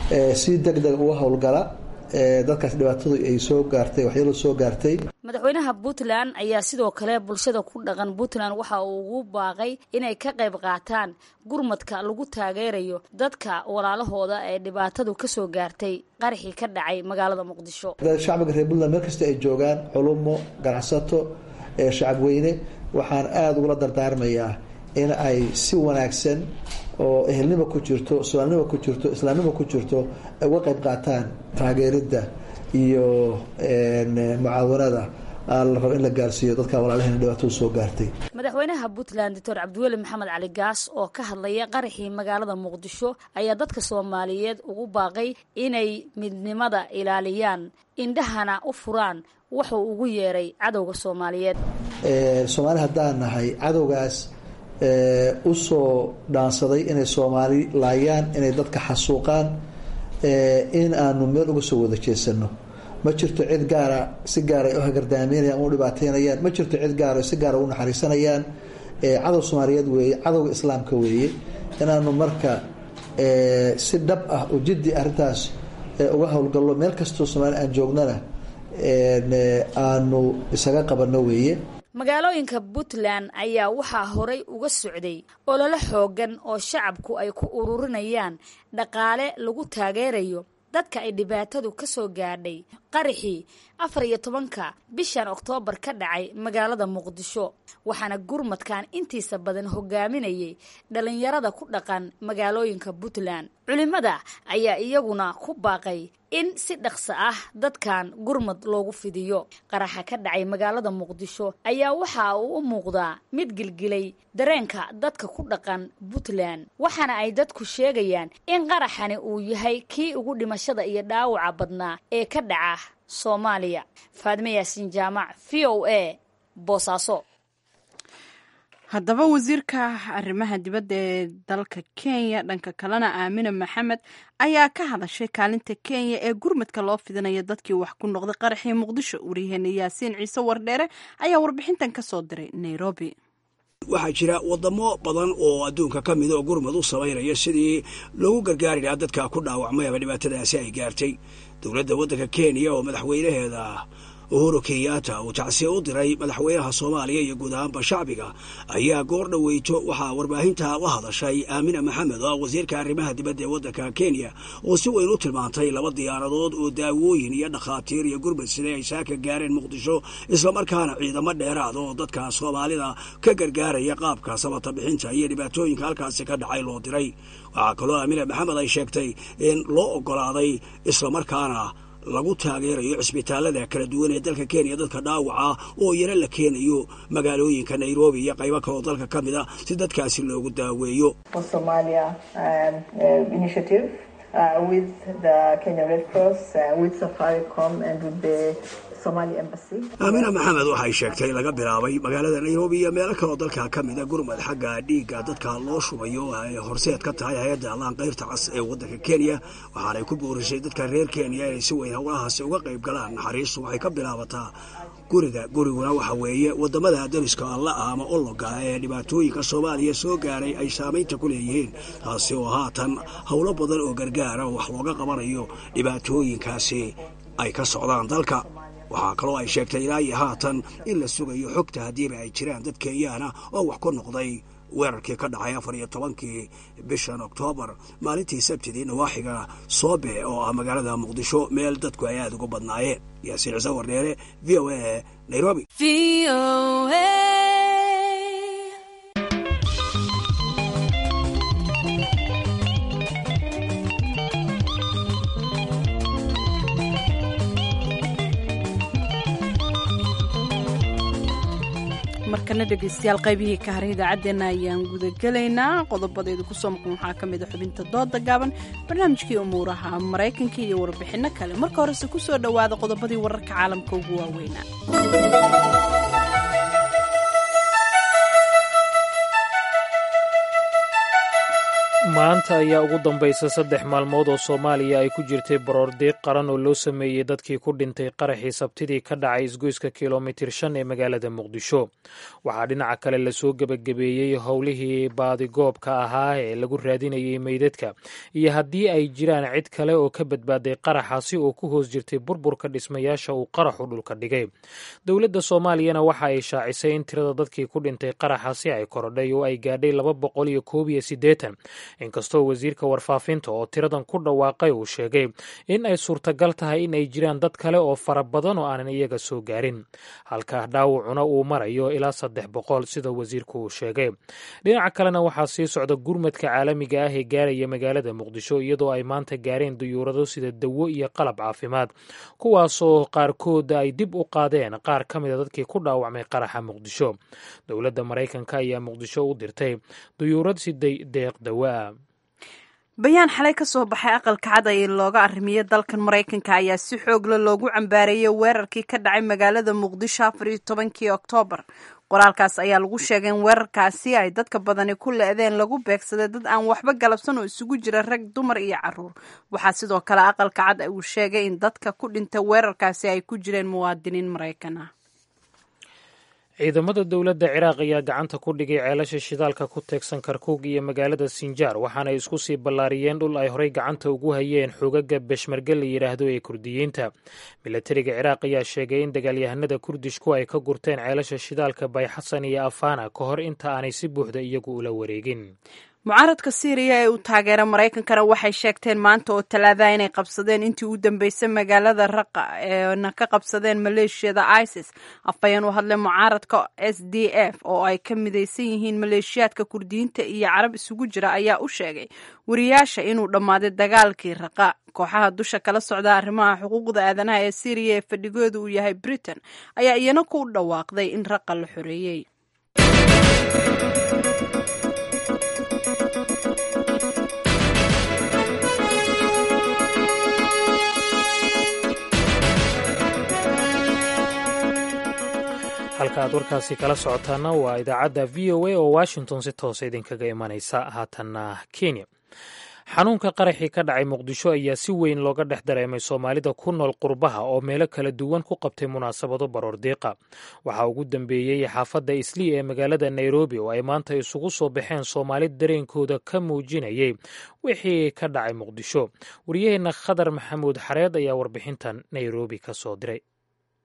D: si degdeg uga howlgala dadkaas dhibaatadu ay soo gaartay waxyeelo soo gaartay.
J: madaxweynaha Puntland ayaa sidoo kale bulshada ku dhaqan Puntland waxa uu ugu baaqay inay ka qayb qaataan gurmadka lagu taageerayo dadka walaalahooda ee dhibaatadu ka soo gaartay qaraxii ka dhacay magaalada Muqdisho.
D: shacabka reer Puntland meel kasta ay joogaan culumo ganacsato shacab weyne waxaan aad uga dardaarmayaa in ay si wanaagsan oo ehelnimo ku jirto, soomaalinimo ku jirto, islaamnimo ku jirto uga qayb qaataan taageerida iyo mucaawanada la rabo in la gaarsiiyo dadka walaalaheen dhibaatada soo gaartay.
J: madaxweynaha Puntland Dr. Cabdiweli Maxamed Cali Gaas oo ka hadlaya qaraxii magaalada Muqdisho ayaa dadka Soomaaliyeed ugu baaqay inay midnimada ilaaliyaan indhahana u furaan wuxuu ugu yeeray cadowga Soomaaliyeed.
D: Soomaali haddaan nahay cadowgaas u soo dhaansaday inay Soomaali laayaan, inay dadka xasuuqaan, in aanu meel uga soo wada jeesano. ma jirto cid gaara si gaara oo hagardaameynayaan oo dhibaateynayaan, ma jirto cid gaara si gaara u naxariisanayaan. cadow Soomaaliyeed weeye, cadowga islaamka weeye. inaanu marka si dhab ah oo jiddi arrintaas uga howlgallo meel kastoo Soomaali aan joognana aanu isaga qabanno weeye.
J: magaalooyinka Puntland ayaa waxaa horay uga socday olole xoogan oo shacabku ay ku ururinayaan dhaqaale lagu taageerayo dadka ay dhibaatadu ka soo gaadhay qaraxii 14 bishan Oktoobar ka dhacay magaalada Muqdisho. waxaana gurmadkan intiisa badan hogaaminayay dhalinyarada ku dhaqan magaalooyinka Puntland. culimada ayaa iyaguna ku baaqay in si dhaqso ah dadkan gurmad loogu fidiyo. qaraxa ka dhacay magaalada Muqdisho ayaa waxa uu u muuqdaa mid gilgilay dareenka dadka ku dhaqan Puntland, waxaana ay dadku sheegayaan in qaraxani uu yahay kii ugu dhimashada iyo dhaawaca badnaa ee ka dhaca Soomaaliya. Faadumo Yaasiin Jaamac, VOA, Boosaaso.
A: haddaba wasiirka arrimaha dibadda ee dalka Kenya dhanka kalena Aamina Maxamed ayaa ka hadashay kaalinta Kenya ee gurmadka loo fidinayo dadkii wax ku noqday qaraxii Muqdisho. wariyaheena Yaasiin Ciise Wardheere ayaa warbixintan ka soo diray Nairobi.
K: waxaa jira wadamo badan oo adduunka ka mid oo gurmad u samaynaya sidii loogu gargaari lahaa dadka ku dhaawacmay ama dhibaatadaasi ay gaartay. dowladda waddanka Kenya oo madaxweynaheeda uhuru kenyatta uu tacsiye u diray madaxweynaha soomaaliya iyo guud ahaanba shacbiga ayaa goor dhoweyto waxaa warbaahinta la hadashay aamina maxamed oo ah wasiirka arrimaha dibadda ee waddanka kenya oo si weyn u tilmaantay 2 diyaaradood oo daawooyin iyo dhakhaatiir iyo gurmad sida ay saaka gaareen muqdisho islamarkaana ciidamo dheeraad oo dadka soomaalida ka gargaaraya qaabka sabata bixinta iyo dhibaatooyinka halkaasi ka dhacay loo diray. waxaa kaloo aamina maxamed ay sheegtay in loo ogolaaday islamarkaana lagu taageerayo cisbitaalada kala duwan ee dalka Kenya dadka dhaawaca oo yara la keenayo magaalooyinka Nairobi iyo qaybo kale oo dalka ka mid ah si dadkaasi loogu daaweeyo.
L: Somalia initiative with the Kenya Red Cross with Safaricom and with the
K: aamina maxamed waxay sheegtay laga bilaabay magaalada Nairobi iyo meelo kale oo dalka ka mid ah gurmad xagga dhiigga dadka loo shubayo ay horseed ka tahay hay'adda qayrta cas ee waddanka Kenya waxaanay ku boorisay dadka reer Kenya inay si weyn hawlahaasi uga qayb galaan. naxariistu waxay ka bilaabataa guriguna waxa weeye wadamada dariska alla ama ologa ee dhibaatooyinka Soomaaliya soo gaaray ay saameynta ku leeyihiin taasi oo haatan hawlo badan oo gargaar ah wax looga qabanayo dhibaatooyinkaasi ay ka socdaan dalka. waxaa kaloo ay sheegtay ilaa iyo haatan in la sugayo xogta haddiiba ay jiraan dad Kenyaana oo wax ku noqday weerarkii ka dhacay 14-kii bishan Oktoobar maalintii Sabtidii nawaaxiga Soobe oo ah magaalada Muqdisho meel dadku ay aad uga badnaayeen. Yaasiin Ciise Warneere, VOA, Nairobi.
A: markana dhegeystayaal qaybihii ka haray idaacaddeenna ayaan gudagelaynaa qodobadeedu kusoo maqan waxaa ka mid a xubinta dooda gaaban barnaamijkii umuuraha maraykanka iyo warbixinno kale. marka horese ku soo dhowaada qodobadii wararka caalamka ugu waaweynaa.
B: maanta ayaa ugu dambaysa 3 maalmood oo Soomaaliya ay ku jirtay baroordiiq qaran oo loo sameeyey dadkii ku dhintay qaraxii Sabtidii ka dhacay isgoyska kiiloomitir 5 ee magaalada Muqdisho. waxaa dhinaca kale la soo gabagabeeyey howlihii baadigoobka ahaa ee lagu raadinayay meydadka iyo haddii ay jiraan cid kale oo ka badbaaday qaraxaasi oo ku hoos jirtay burburka dhismayaasha uu qaraxu dhulka dhigay. dowladda Soomaaliyana waxa ay shaacisay in tirada dadkii ku dhintay qaraxaasi ay korodhay oo ay gaadhay 281. inkastoo wasiirka warfaafinta oo tiradan ku dhawaaqay uu sheegay in ay suurtagal tahay in ay jiraan dad kale oo fara badan oo aanan iyaga soo gaarin halka dhaawacuna uu marayo ilaa 300 sida wasiirku uu sheegay. dhinaca kalena waxaa sii socda gurmadka caalamiga ah ee gaaraya magaalada Muqdisho iyadoo ay maanta gaareen diyuurado sida dawo iyo qalab caafimaad kuwaasoo qaarkood ay dib u qaadeen qaar ka mid a dadkii ku dhaawacmay qaraxa Muqdisho. dowladda Maraykanka ayaa Muqdisho u dirtay diyuurad siday deeq dawa.
A: bayaan xalay ka soo baxay aqalka cad ee looga arrimiyay dalkan Maraykanka ayaa si xoog leh loogu cambaareeyay weerarkii ka dhacay magaalada Muqdisho 14-kii Oktoobar. qoraalkaas ayaa lagu sheegay in weerarkaasi ay dadka badani ku leedeen lagu beegsaday dad aan waxba galabsan oo isugu jira rag, dumar iyo caruur. waxaa sidoo kale aqalka cad uu sheegay in dadka ku dhintay weerarkaasi ay ku jireen muwaadiniin Maraykan ah.
B: ciidamada dowladda Ciraaq ayaa gacanta ku dhigay ceelasha shidaalka ku teegsan Karkuug iyo magaalada Sinjar waxaana isku sii ballaariyeen dhul ay horey gacanta ugu hayeen xoogagga Beshmerga la yiraahdo ee Kurdiyiinta. milatariga Ciraaq ayaa sheegay in dagaalyahanada Kurdishku ay ka gurteen ceelasha shidaalka Bayxasan iyo Afana ka hor inta aanay si buuxda iyagu ula wareegin.
A: mucaaradka Syria ee uu taageera Maraykankana waxay sheegteen maanta oo Talaada inay qabsadeen intii u dambeysay magaalada Raqqa ee ka qabsadeen maleeshiyada ISIS. afayeen u hadlay mucaaradka SDF oo ay ka midaysan yihiin maleeshiyaadka Kurdiyiinta iyo Carab isugu jira ayaa u sheegay wariyaasha inuu dhammaaday dagaalkii Raqqa. kooxaha dusha kala socda arrimaha xuquuqda aadanaha ee Syria ee fadhigoodu uu yahay Britain ayaa iyana ku dhawaaqday in Raqqa la xoreeyay. halka aad warkaasi kala socotaana waa idaacadda VOA oo Washington si toos idinkaga imanaysa. haatanna Kenya. xanuunka qaraxii ka dhacay Muqdisho ayaa si weyn looga dhex dareemay Soomaalida ku nool qurbaha oo meelo kala duwan ku qabtay munaasabado baroordiiqa. waxaa ugu dambeeyey xaafadda Islii ee magaalada Nairobi oo ay maanta isugu soo baxeen Soomaali dareenkooda ka muujinayay wixii ka dhacay Muqdisho. wariyaheenna Khadar Maxamuud Xareed ayaa warbixintan Nairobi ka soo diray.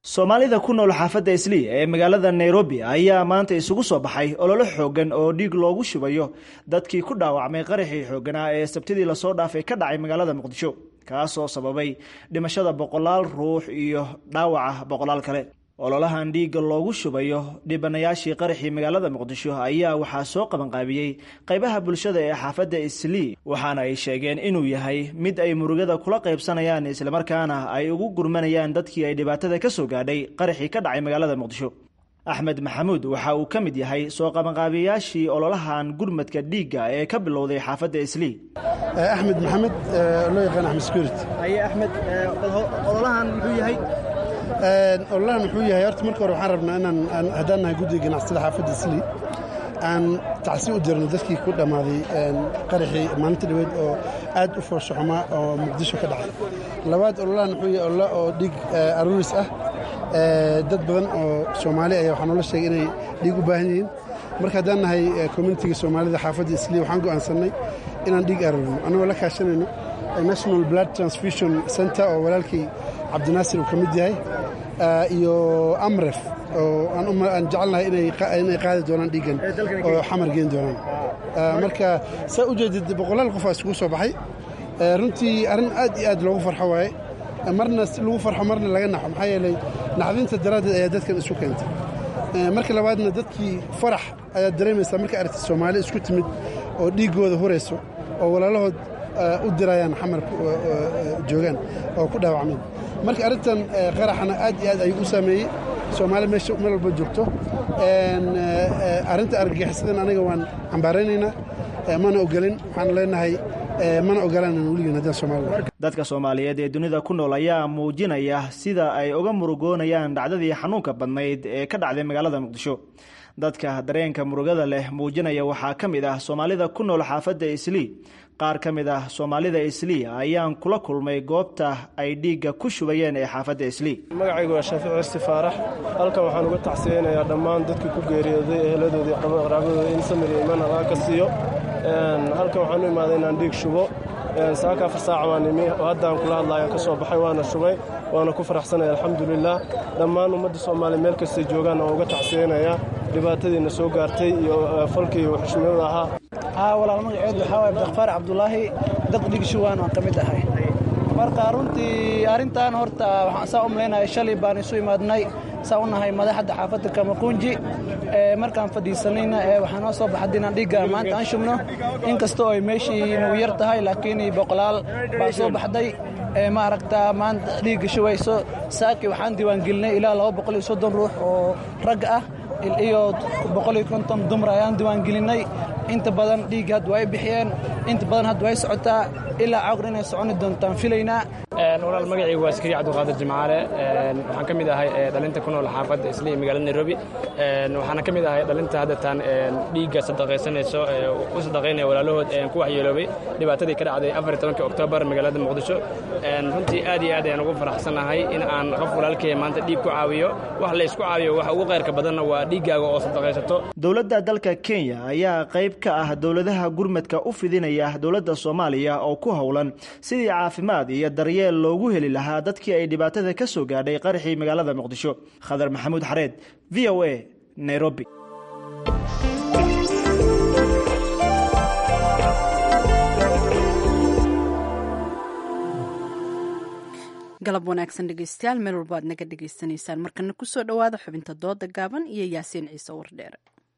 M: soomaalida ku nool xaafadda islii ee magaalada nairobi ayaa maanta isugu soo baxay ololo xoogan oo dhiig loogu shubayo dadkii ku dhaawacmay qaraxii xooganaa ee sabtidii lasoo dhaafay ka dhacay magaalada muqdisho kaasoo sababay dhimashada 100 ruux iyo dhaawaca 100 kale. ololahan dhiigga loogu shubayo dhibanayaashii qaraxii magaalada muqdisho ayaa waxaa soo qabanqaabiyey qaybaha bulshada ee xaafadda islii waxaana ay sheegeen inuu yahay mid ay murugada kula qaybsanayaan islamarkaana ay ugu gurmanayaan dadkii ay dhibaatada ka soo gaadhay qaraxii ka dhacay magaalada muqdisho. axmed maxamuud waxa uu ka mid yahay soo qabanqaabiyayaashii ololahan gurmadka dhiigga ee ka bilowday xaafadda islii.
N: axmed maxamed loo yaqaan axmed security.
M: axmed ololahan muxuu yahay?
N: ololahan wuxuu yahay horta marka hore waxaan rabnaa inaan haddaan nahay guddiga ganacsada xaafadda islii aan tacsi u dirno dadkii ku dhammaaday qaraxii maalinta dhaweed oo aad u foosho xumaa oo muqdisho ka dhacay. labaad ololahan wuxuu yahay ololo oo dhiig aruuris ah. dad badan oo soomaali ayaa waxaa noola sheegay inay dhiig u baahan yihiin. marka haddaan nahay communitiga soomaalida xaafadda islii waxaan go'aansannay inaan dhiig aruurino annagoo la kaashanayno national blood transfusion center oo walaalkii cabdinaasir uu ka mid yahay iyo amref oo aan jecelnahay inay qaadi doonaan dhiiggan oo xamar geen doonaan. marka saa u jeedid 100 qof aa isugu soo baxay. runtii arrin aad iyo aad loogu farxo waaye. marna lagu farxo marna laga naxo maxaa yeelay naxdinta daraaddeed ayaa dadkan isu keentay. marka labaadna dadkii farax ayaad dareemaysaa marka aragti soomaali isku timid oo dhiiggooda hurayso oo walaalahood u dirayaan xamar joogaan oo ku dhaawacmeen. marka arrintan qaraxana aad iyo aad ayuu u saameeyey soomaali meel walba joogto. arrinta argagixisadan aniga waan cambaaraynaynaa mana ogolin waxaan leenahay mana ogolaanan weligan haddaan Soomaaliya.
M: dadka Soomaaliyeed ee dunida ku nool ayaa muujinaya sida ay uga murugoonayaan dhacdadii xanuunka badnayd ee ka dhacday magaalada Muqdisho. dadka dareenka murugada leh muujinaya waxaa ka mid ah Soomaalida ku nool xaafadda Islii. qaar ka mid ah Soomaalida Islii ayaan kula kulmay goobta ay dhiigga ku shubayeen ee xaafadda Islii.
O: magacaygu waa Shaafic Cirsi Faarax. halkan waxaan uga tacsiyeynayaa dhammaan dadkii ku geeriyooday eheladoodii qaraabadooda in samir iyo iimaan Allah ka siiyo. halkan waxaan u imaaday inaan dhiig shubo. saaka 4 saac waan imi oo haddaan kula hadlaayaan ka soo baxay waana shubay waana ku faraxsanahay alxamdulillaah. dhammaan ummadda Soomaaliyeed meel kasta joogaan oo uga tacsiyeynayaa dhibaatadiina soo gaartay iyo falkii xushmada ahaa.
P: walaal magaceedu waxaa waaye Abdulqafaar Cabdullaahi dad dhiig shuwaan waan ka mid ahay. marka runtii arrintan horta waxaan saa u maleynaya shalay baan isu imaadnay saa u nahay madaxda xaafadda Kamakunji. markaan fadhiisanayna waxaan noo soo baxay inaan dhiigga maanta aan shubno inkastoo ay meeshii nagu yar tahay laakiin 100 baa soo baxday. ma aragtaa maanta dhiigga shubayso saaki waxaan diiwaan gelinay ilaa 230 ruux oo rag ah iyo 150 dumar ayaan diiwaan gelinay. inta badan dhiig had way bixiyeen inta badan had way socotaa ilaa caqri inay soconi doontaan filaynaa.
Q: walaal magacaygu waa Askari Cabdulqaadir Jimcaale. waxaan ka mid ahay dhalinta ku nool xaafadda Islii magaalada Nairobi. waxaan ka mid ahay dhalinta hadda tan dhiigga sadaqaysanayso u sadaqaynaya walaalahood ku waxyeeloobay dhibaatadii ka dhacday 14 Oktoobar magaalada Muqdisho. runtii aad iyo aad ayaan ugu faraxsanahay in aan qof walaalkay maanta dhiig ku caawiyo. wax la isku caawiyo waxa ugu qeyrka badanna waa dhiiggaaga oo sadaqaysato.
M: dowladda dalka Kenya ayaa qayb ka ah dowladaha gurmadka u fidinaya dowladda Soomaaliya oo ku howlan sidii caafimaad iyo daryeel loogu heli lahaa dadkii ay dhibaatada ka soo gaadhay qaraxii magaalada Muqdisho. Khadar Maxamuud Xareed, VOA, Nairobi.
A: galab wanaagsan dhegeystayaal meel walba aad naga dhegeysanaysaan markana ku soo dhowaada xubinta dooda gaaban iyo Yaasiin Ciise Wardheere.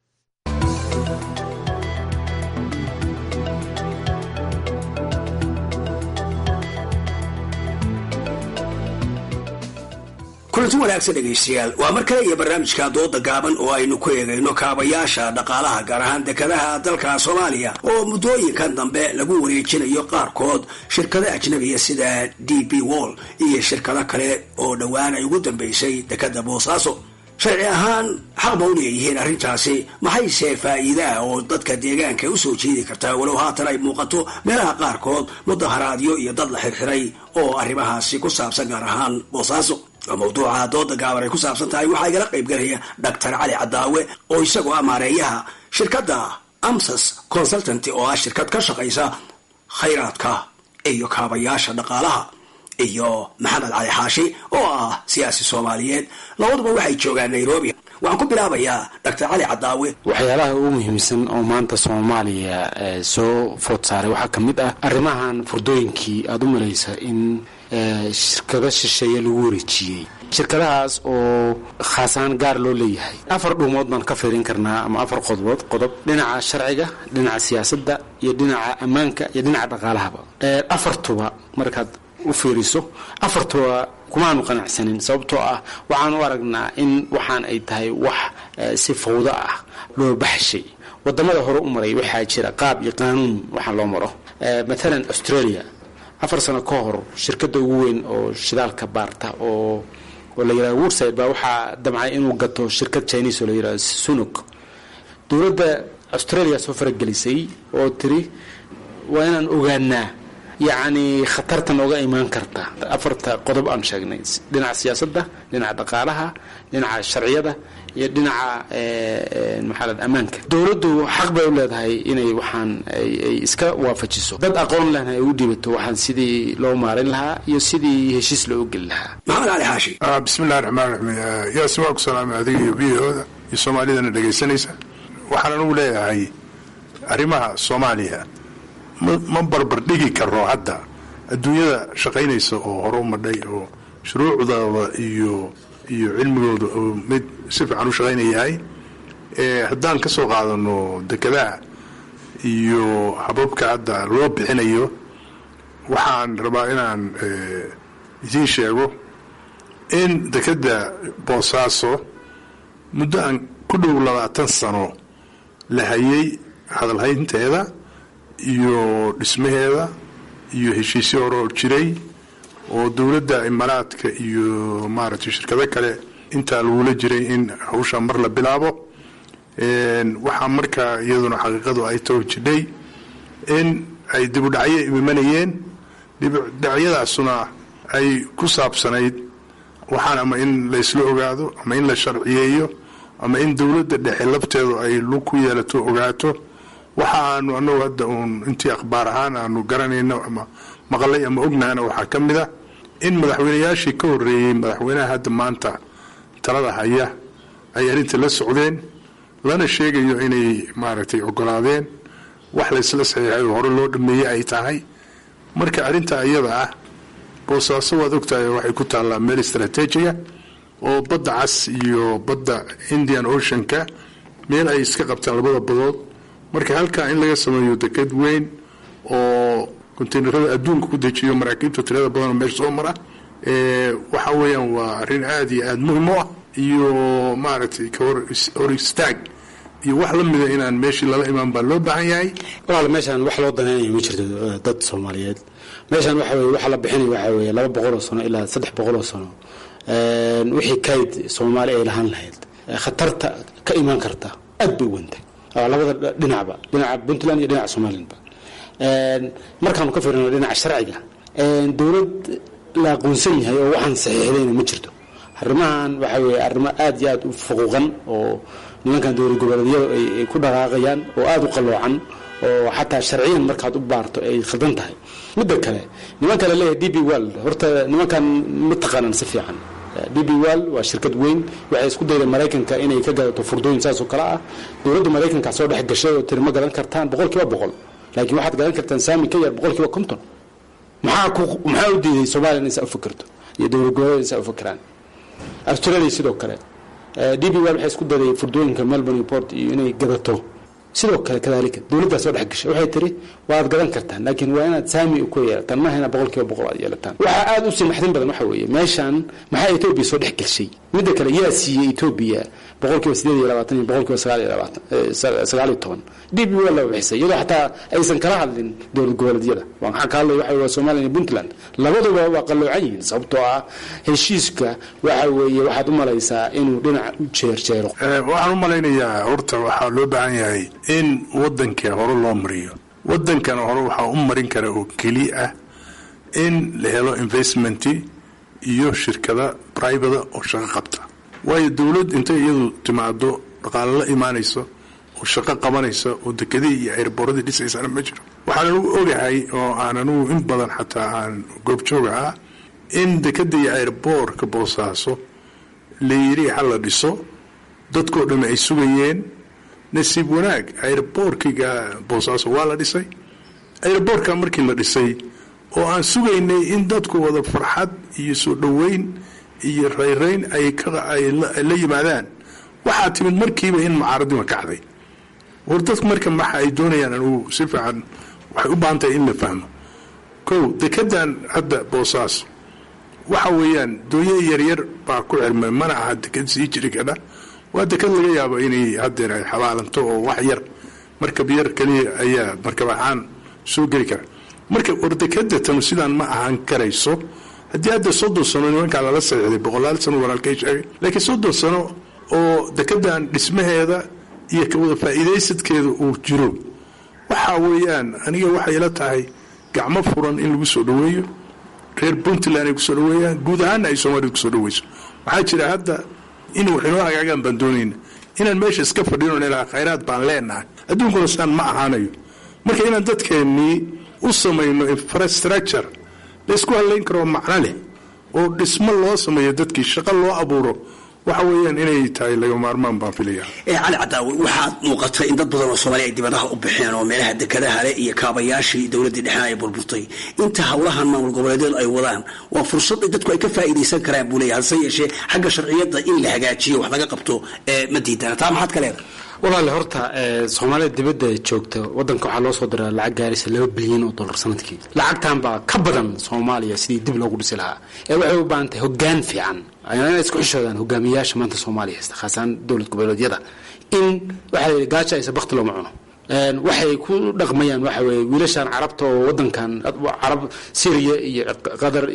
K: kulanti wanaagsan dhegaystayaal waa mar kale iyo barnaamijka dooda gaaban oo aynu ku eegayno kaabayaasha dhaqaalaha gaar ahaan dekedaha dalka Soomaaliya oo muddooyinkan dambe lagu wareejinayo qaarkood shirkado ajnabiya sida DP World iyo shirkado kale oo dhowaan ay ugu dambeysay dekeda Boosaaso. sharci ahaan xaq ma u leeyihiin arrintaasi maxayse faa'iidaa oo dadka deegaanka u soo jeedi kartaa walow haatan ay muuqato meelaha qaarkood mudaharaadyo iyo dad la xirxiray oo arrimahaasi ku saabsan gaar ahaan Boosaaso. mawduuca dooda gaaban ay ku saabsan tahay waxaa igala qayb galaya Dr. Cali Cadaawe oo isagoo amaareeyaha shirkadda Amsas Consultancy oo ah shirkad ka shaqaysa khayraadka iyo kaabayaasha dhaqaalaha iyo maxamed cali xaashi oo ah siyaasi soomaaliyeed labaduba waxay joogaan nairobi. waxaan ku bilaabayaa dr cali cadaawe.
R: waxyaalaha ugu muhiimsan oo maanta soomaaliya soo food saaray waxaa ka mid ah arrimahan furdooyinkii aada u malaysa in shirkado shisheeye lagu wareejiyey. shirkadahaas oo khaasaan gaar loo leeyahay 4 dhuumood baan ka fiirin karnaa ama 4 qodob dhinaca sharciga, dhinaca siyaasadda iyo dhinaca ammaanka iyo dhinaca dhaqaalahaba. afartuba markaad u fiiriso afartuba kumaanu qanacsanin sababtoo ah waxaan u aragnaa in waxaan ay tahay wax si fawdo ah loo baxshay. wadamada hore u maray waxaa jira qaab iyo qaanuun waxaan loo maro. maalan Australia 4 sano ka hor shirkadda ugu weyn oo shidaalka baarta oo la yiraahdo Woodside baa waxaa damcay inuu gato shirkad Chinese oo la yiraahdo Sunuk. dowladda Australia soo faragelisay oo tiri waa inaan ogaanaa yacni khatartan uga imaan karta. 4 qodob aan sheegnay: dhinaca siyaasadda, dhinaca dhaqaalaha, dhinaca sharciyada iyo dhinaca maxalad ammaanka. dowladdu xaq bay u leedahay inay waxaan ay iska waafajiso dad aqoon leh ay u dhibato waxaan sidii loo maarin lahaa iyo sidii heshiis loo geli lahaa.
K: maxamed cali xaashi.
S: bismillahi raxmaani raxiim. yaa siwaa ku salaamay adiga iyo biyahooda iyo soomaalidana dhegaysanaysa. waxaan anugu leeyahay arrimaha Soomaaliya ma barbar dhigi karo hadda adduunyada shaqaynaysa oo hore u madhay oo shuruucdooda iyo cilmigooda oo mid si fiican u shaqaynayahay. haddaan ka soo qaadano dekedaha iyo hababka hadda loo bixinayo, waxaan rabaa inaan idiin sheego in dekeda Boosaaso muddo aan ku dhow 20 sano la hayay hadalhaynteeda iyo dhismaheeda iyo heshiisyo hore oo jiray oo dowladda Imaaraadka iyo maaragtay shirkado kale intaa lagula jiray in hawsha mar la bilaabo. waxaa markaa iyaduna xaqiiqadu ay tawjiday in ay dib u dhacyo imanayeen. dib u dhacyadaasuna ay ku saabsanayd waxaan ama in la isla ogaado ama in la sharciyeeyo ama in dowladda dhexe lafteedu ay lug ku yeelato ogaato. waxaanu anagu hadda uun intii akhbaar ahaan aanu garanayno ama maqlay ama ognahana waxaa ka mid a in madaxweynayaashii ka horreeyey madaxweynaha hadda maanta talada haya ay arrinta la socdeen, lana sheegayo inay maaragtay ogolaadeen wax laysla saxiixay oo hore loo dhameeyey ay tahay. marka arrinta iyada ah Boosaaso waad ogtahay waxay ku taallaa meel istaraatiijiya oo badda cas iyo badda Indian Ocean-ka meel ay iska qabtaan labada badood. marka halkaa in laga sameeyo deked weyn oo konteenarada adduunka ku dejiyo maraakiibta tirada badan oo meesha soo mara, waxa weeyaan waa arrin aad iyo aad muhiim u ah iyo maaragtay ka hor istaag iyo wax la mida inaan meeshii lala imaan baa loo baahan yahay.
R: walaal meeshaan wax loo danaynayo ma jirto dad Soomaaliyeed. meeshaan waxa weeye waxa la bixinayo waxa weeye 200 sano ilaa 300 sano wixii kayd Soomaali ay lahaan lahayd. khatarta ka imaan karta aad bay wanta labada dhinacba, dhinaca Puntland iyo dhinaca Somaliland. markaanu ka fiirino dhinaca sharciga, dowlad la aqoonsan yahay oo waxaan saxiixdayna ma jirto. arrimahan waxa weeye arrimo aad iyo aad u fuquuqan oo nimankan dowlad goboleedyadu ay ku dhaqaaqayaan oo aad u qaloocan oo xataa sharciyan markaad u baarto ay khaldan tahay. midda kale nimanka la leeyahay DP World, horta nimankan ma taqaanaan si fiican. DP World waa shirkad weyn, waxay isku dayday Mareykanka inay ka gadato furdooyin saas oo kale ah. dowladda Mareykanka soo dhex gashay oo tiri ma gadan kartaan 100%, laakiin waxaad gadan kartaan saami ka yar 50%. maxaa u diiday Soomaaliya inay u fikirto iyo dowlad goboleedyada u fikiraan? Australia sidoo kale DP World waxay isku dayday furdooyinka Melbourne Port iyo inay gadato. sidoo kale kadaalika dowladda soo dhex gashay waxay tiri waad gadan kartaan, laakiin waa inaad saami u ku yeelataan, ma hayna 100% aad yeelataan. waxa aad u sinaxdin badan waxa weeye meeshan maxay Ethiopia soo dhex gashay. midda kale yaa siiyay Ethiopia 8% DP World la bixisay iyadoo xataa aysan kala hadlin dowlad goboleedyada. waxaan ka hadlay waxa Soomaaliya iyo Puntland labaduba waa qaloocan sababtoo ah heshiiska waxa weeye waxaad u malaysaa inuu dhinac u jeerjeero.
S: waxaan u malaynayaa horta waxaa loo baahan yahay in wadanka hore loo mariyo. wadankana hore waxaa u marin kara oo keli ah in la helo investment iyo shirkada private oo shaqo qabta. waayo dowlad intay iyadu timaado dhaqaale la imaanayso oo shaqo qabanaysa oo dekedii iyo airportadii dhisaysana ma jiro. waxaan ogahay oo aan anugu in badan xataa aan goobjooga ah in dekada iyo airboortka boosaaso layiri ha la dhiso dadkoo dhan ay sugayeen. nasiib wanaag airboorkiga boosaaso waa la dhisay. airboortka markii la dhisay oo aan sugaynay in dadku wada farxad iyo soo dhoweyn iyo rayrayn ay la yimaadaan, waxaa timid markiiba in mucaaradima kacday. war dadku marka maxa ay doonayaan anugu si fiican waxay u baahan tahay in la fahmo. kow, dekedan hadda boosaaso waxa weeyaan dooye yaryar baa ku xirmay, mana aha deked sii jiri kadha. waa deked laga yaabo inay haddeer ay xabaalanto oo wax yar markab yar kaliya ayaa markab ahaan soo geli kara. marka war dekeda tanu sidaan ma ahaan karayso. haddii hadda 30 sano nimankaa lala saxiixday, 100 sano walaalkay sheegay, laakiin 30 sano oo dekedan dhismaheeda iyo ka wada faa'iidaysadkeeda uu jiro, waxa weeyaan aniga waxay la tahay gacmo furan in lagu soo dhaweeyo. reer Puntland ay ku soo dhaweeyaan, guud ahaan ay Soomaaliya ku soo dhaweyso. waxaa jira hadda in waxinoo hagaagaan baan doonayna inaan meesha iska fadhino ilaa khayraad baan leenahay. adduunkuna saan ma ahaanayo. marka inaan dadkeennii u samayno infrastructure la isku halayn karo macno leh oo dhismo loo sameeyo, dadkii shaqo loo abuuro, waxa weeyaan inay tahay laga maarmaan baan filayaa.
K: cali cadaawi, waxaad muuqatay in dad badan oo Soomaaliya ay dibadaha u bixeen oo meelaha dekadaha leh iyo kaabayaashii dowladda dhexe ay burburtay. inta hawlahan maamul goboleedyadu ay wadaan waa fursad ay dadku ay ka faa'iidaysan karaan buu leeyahay. hase yeeshee xagga sharciyadda in la hagaajiyo wax laga qabto ma diidana. taa maxaad ka leedahay?
R: walaale horta Soomaaliya dibadda joogta wadanka waxaa loo soo diraa lacag gaaraysa $2 bilyan sanadkii. lacagtan baa ka badan Soomaaliya sidii dib loogu dhisi lahaa. waxay u baahan tahay hoggaan fiican, ayna isku xishoodaan hogaamiyaasha maanta Soomaaliya haysta, khaasan dowlad goboleedyada, in waxa gaaja aysa baqti loo macuno. waxay ku dhaqmayaan waxa weeye wiilashan carabta oo wadankan carab Syria iyo Qatar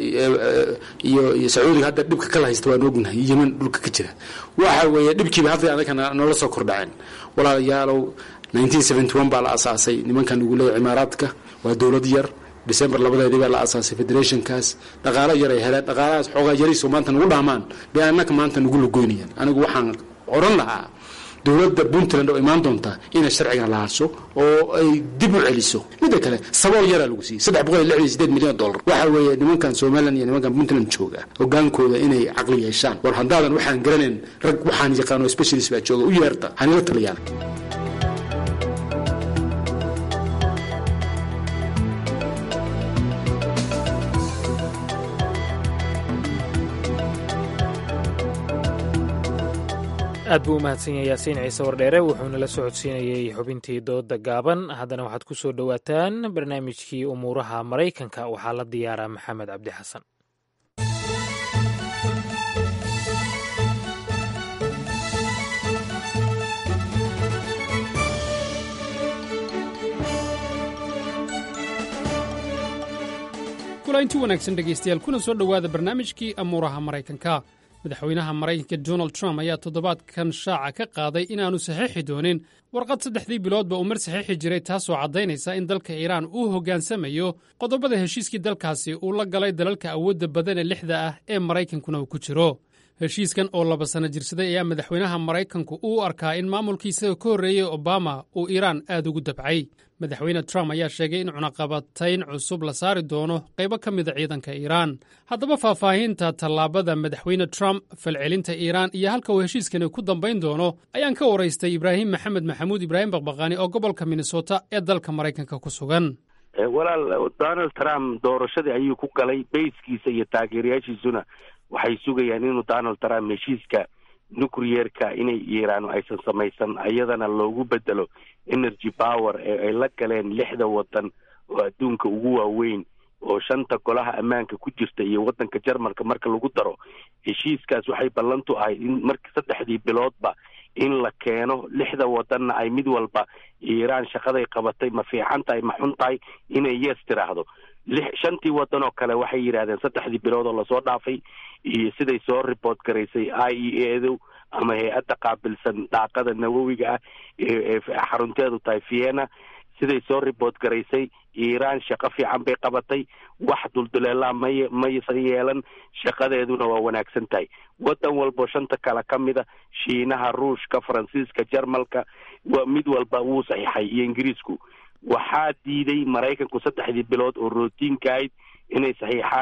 R: iyo Sacuudiga hadda dhibka kala haysta waan ognahay, Yemen dhulka ka jira. waxa weeye dhibkiiba hadda anagana nolol soo kordhaceen. walaalayaalow 1971 baa la asaasay nimankan ugu leeyahay Imaaraadka, waa dowlad yar. December 2 baa la asaasay federationkaas. dhaqaale yar ay heleen, dhaqaalahaas xogaa yariis oo maanta nagu dhaamaan bay annaka maanta nagu lugoynayaan. anigu waxaan oran lahaa dowladda Puntland oo imaan doonta inay sharciga la haaso oo ay dib u celiso. midda kale sabab yar lagu siiyay $368 milyan. waxa weeye nimankan Soomaaliland iyo nimankan Puntland jooga hogaankooda inay aqli yeeshaan. war handaadan waxaan garaneen rag waxaan yaqaano specialist baa jooga u yeerta hanila taliyaan.
B: aad buu u mahadsan yahay yaasiin ciise wardheere, wuxuuna la socodsiinayey xubintii dooda gaaban. haddana waxaad ku soo dhowaataan barnaamijkii umuuraha Maraykanka. waxaa la diyaaraa maxamed cabdi xasan.
H: kulaynti wanaagsan dhegaystayaal, kuna soo dhowaada barnaamijkii amuuraha Maraykanka. madaxweynaha Maraykanka Donald Trump ayaa toddobaadkan shaaca ka qaaday inaanu saxiixi doonin warqad 3 biloodba uu mar saxiixi jiray, taasoo caddaynaysa in dalka Iiraan uu hoggaansamayo qodobada heshiiskii dalkaasi uu la galay dalalka awoodda badan ee 6 ah ee Maraykankuna uu ku jiro. heshiiskan oo 2 sano jirsaday ayaa madaxweynaha Maraykanku uu arkaa in maamulkiisa ka horreeyay Obama uu Iiraan aad ugu dabcay. madaxweyne Trump ayaa sheegay in cunaqabatayn cusub la saari doono qaybo ka mida ciidanka Iiraan. haddaba faahfaahinta tallaabada madaxweyne Trump, falcelinta Iiraan iyo halka uu heshiiskani ku dambayn doono ayaan ka waraystay Ibraahim Maxamed Maxamuud Ibraahim Baqbaqaani oo gobolka Minnesota ee dalka Maraykanka ku sugan.
T: walaal Donald Trump doorashadii ayuu ku galay, bayskiisa iyo taageerayaashiisuna waxay sugayaan inuu Donald Trump heshiiska nuclearka inay Iiraan aysan samaysan ayadana loogu bedelo energy power ee ay la galeen 6 wadan oo adduunka ugu waaweyn oo 5 golaha ammaanka ku jirta iyo wadanka Jarmalka marka lagu daro. heshiiskaas waxay ballantu ahay in markii 3 biloodba in la keeno 6 wadanna ay mid walba Iiraan shaqaday qabatay ma fiican tahay ma xun tahay inay yes tiraahdo. 5 wadan oo kale waxay yiraahdeen 3 bilood oo la soo dhaafay iyo siday soo report gareysay IAEA ama hay'adda qaabilsan daaqada nawawiga ah ee xarunteedu tahay Vienna, siday soo report gareysay Iiraan shaqo fiican bay qabatay, wax dulduleelaa ma yeelan, shaqadeeduna waa wanaagsan tahay. wadan walba 5 kale ka mida Shiinaha, Ruushka, Faransiiska, Jarmalka waa mid walba wuu saxiixay iyo Ingiriisku. waxaa diiday Maraykanku 3 bilood oo rootiinka ahayd inay saxiixaan.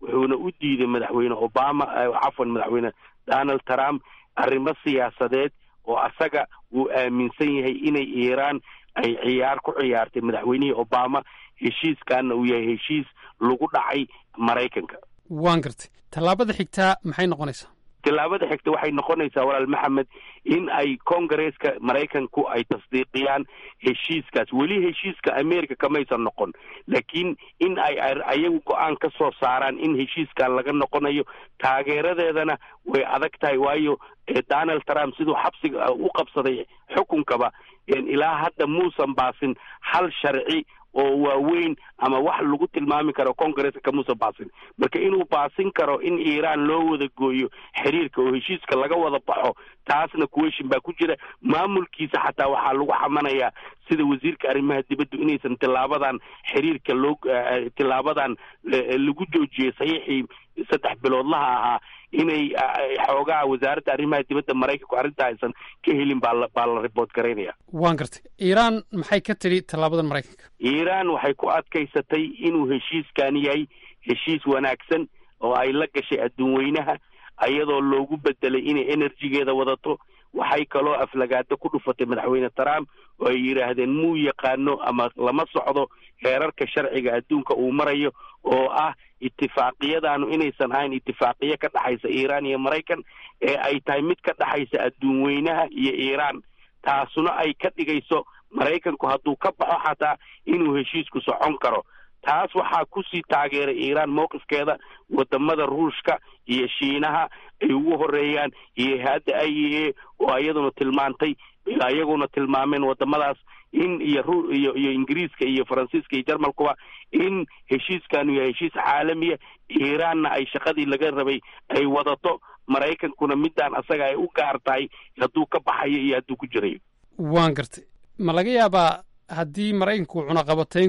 T: wuxuuna u diiday madaxweyne obama madaxweyne donald trump arrimo siyaasadeed oo asaga uu aaminsan yahay inay iiraan ay ciyaar ku ciyaartay madaxweynihii obama heshiiskaana uu yahay heshiis lagu dhacay maraykanka.
H: waan gartay tallaabada xigtaa maxay noqonaysaa?
T: tallaabada xigta waxay noqonaysaa walaal maxamed in ay kongareeska maraykanku ay tasdiiqiyaan heshiiskaas. weli heshiiska america kamaysan noqon, laakiin in ay ayagu go-aan ka soo saaraan in heshiiskan laga noqonayo. taageeradeedana way adag tahay, waayo donald trump siduu xabsiga u qabsaday xukunkaba ilaa hadda muusan baasin hal sharci oo waaweyn ama wax lagu tilmaami karo kongareeska kamuusan baasin. marka inuu baasin karo in iiraan loo wada gooyo xiriirka oo heshiiska laga wada baxo, taasna question baa ku jira. maamulkiisa xataa waxaa lagu xamanayaa sida wasiirka arrimaha dibaddu inaysan tilaabadan xiriirka tilaabadan lagu joojiyey saxiixii 3 biloodlaha ahaa inay xoogaa wasaaradda arrimaha dibadda maraykanku arrintaa aysan ka helin baa la report garaynaya.
H: waan gartay iiraan maxay ka tidhi tallaabadan maraykanka?
T: iiraan waxay ku adkaysatay inuu heshiiskan yahay heshiis wanaagsan oo ay la gashay adduun weynaha ayadoo loogu bedelay inay enerjigeeda wadato. waxay kaloo aflagaado ku dhufatay madaxweyne trump oo ay yidhaahdeen muu yaqaano ama lama socdo heerarka sharciga adduunka uu marayo, oo ah itifaaqiyadaanu inaysan ahayn itifaaqiye ka dhaxaysa iiraan iyo maraykan, ee ay tahay mid ka dhaxaysa adduun weynaha iyo iiraan. taasuna ay ka dhigayso maraykanku hadduu ka baxo xataa inuu heshiisku socon karo. taas waxaa kusii taageeray iiraan mowqifkeeda wadamada ruushka iyo shiinaha ay ugu horeeyaan iyo hay-adda IAEA oo iyaduna tilmaantay iyaguna tilmaameen wadamadaas in iyo ingiriiska iyo faransiiska iyo jarmalkuba in heshiiskanu yahay heshiis caalamiya. iiraanna ay shaqadii laga rabay ay wadato, maraykankuna midaan asaga ay u gaar tahay hadduu ka baxayo iyo hadduu ku jirayo.
H: waan gartay ma laga yaabaa haddii maraykanku cunaqabatayn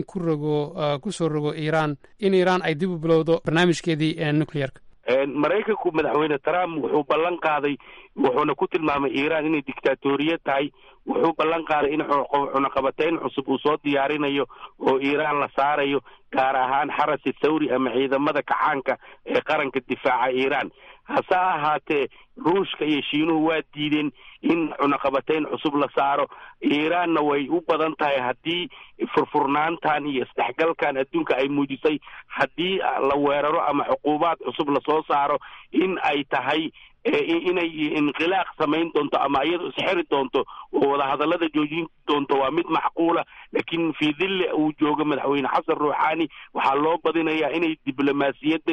H: ku soo rogo iiraan in iiraan ay dib u bilowdo barnaamijkeedii nuclearka?
T: maraykanku madaxweyne trump wuxuu ballan qaaday, wuxuuna ku tilmaamay iiraan inay dictatoriyad tahay. wuxuu ballan qaaday in cunaqabatayn cusub uu soo diyaarinayo oo iiraan la saarayo, gaar ahaan xarasi thawri ama ciidamada kacaanka ee qaranka difaaca iiraan. hase ahaatee ruushka iyo shiinuhu waa diideen in cunaqabatayn cusub la saaro. iiraanna way u badan tahay haddii furfurnaantan iyo isdhexgalkan adduunka ay muujisay, haddii la weeraro ama cuquubaad cusub lasoo saaro, in ay tahay inay inqilaaq samayn doonto ama iyadu isxiri doonto oo wadahadallada joojin doonto waa mid macquula. laakiin fii dilli uu joogo madaxweyne xasan ruuxaani waxaa loo badinayaa inay diblomaasiyadda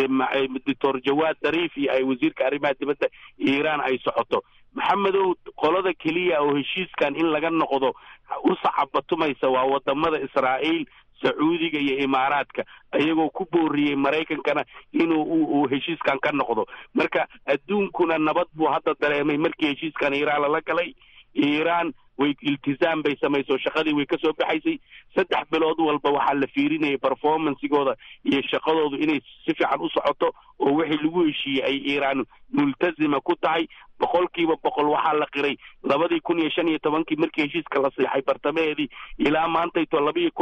T: doctor jawaad dariif iyo ay wasiirka arrimaha dibadda iiraan ay socoto. maxamedow, qolada keliya oo heshiiskan in laga noqdo u sacabatumaysa waa wadamada israa'iil, sacuudiga iyo imaaraadka, iyagoo ku booriyey maraykankana inuu heshiiskan ka noqdo. marka adduunkuna nabad buu hadda dareemay markii heshiiskan iiraan lala galay. iiraan way iltizaam bay samayso, shaqadii way kasoo baxaysay. 3 bilood walba waxaa la fiirinayay performancegooda iyo shaqadoodu inay si fiican u socoto oo wixii lagu heshiiyey ay iiraan multazima ku tahay 100% waxaa la qiray 2015 markii heshiiska la siixay bartamaheedii ilaa maantayto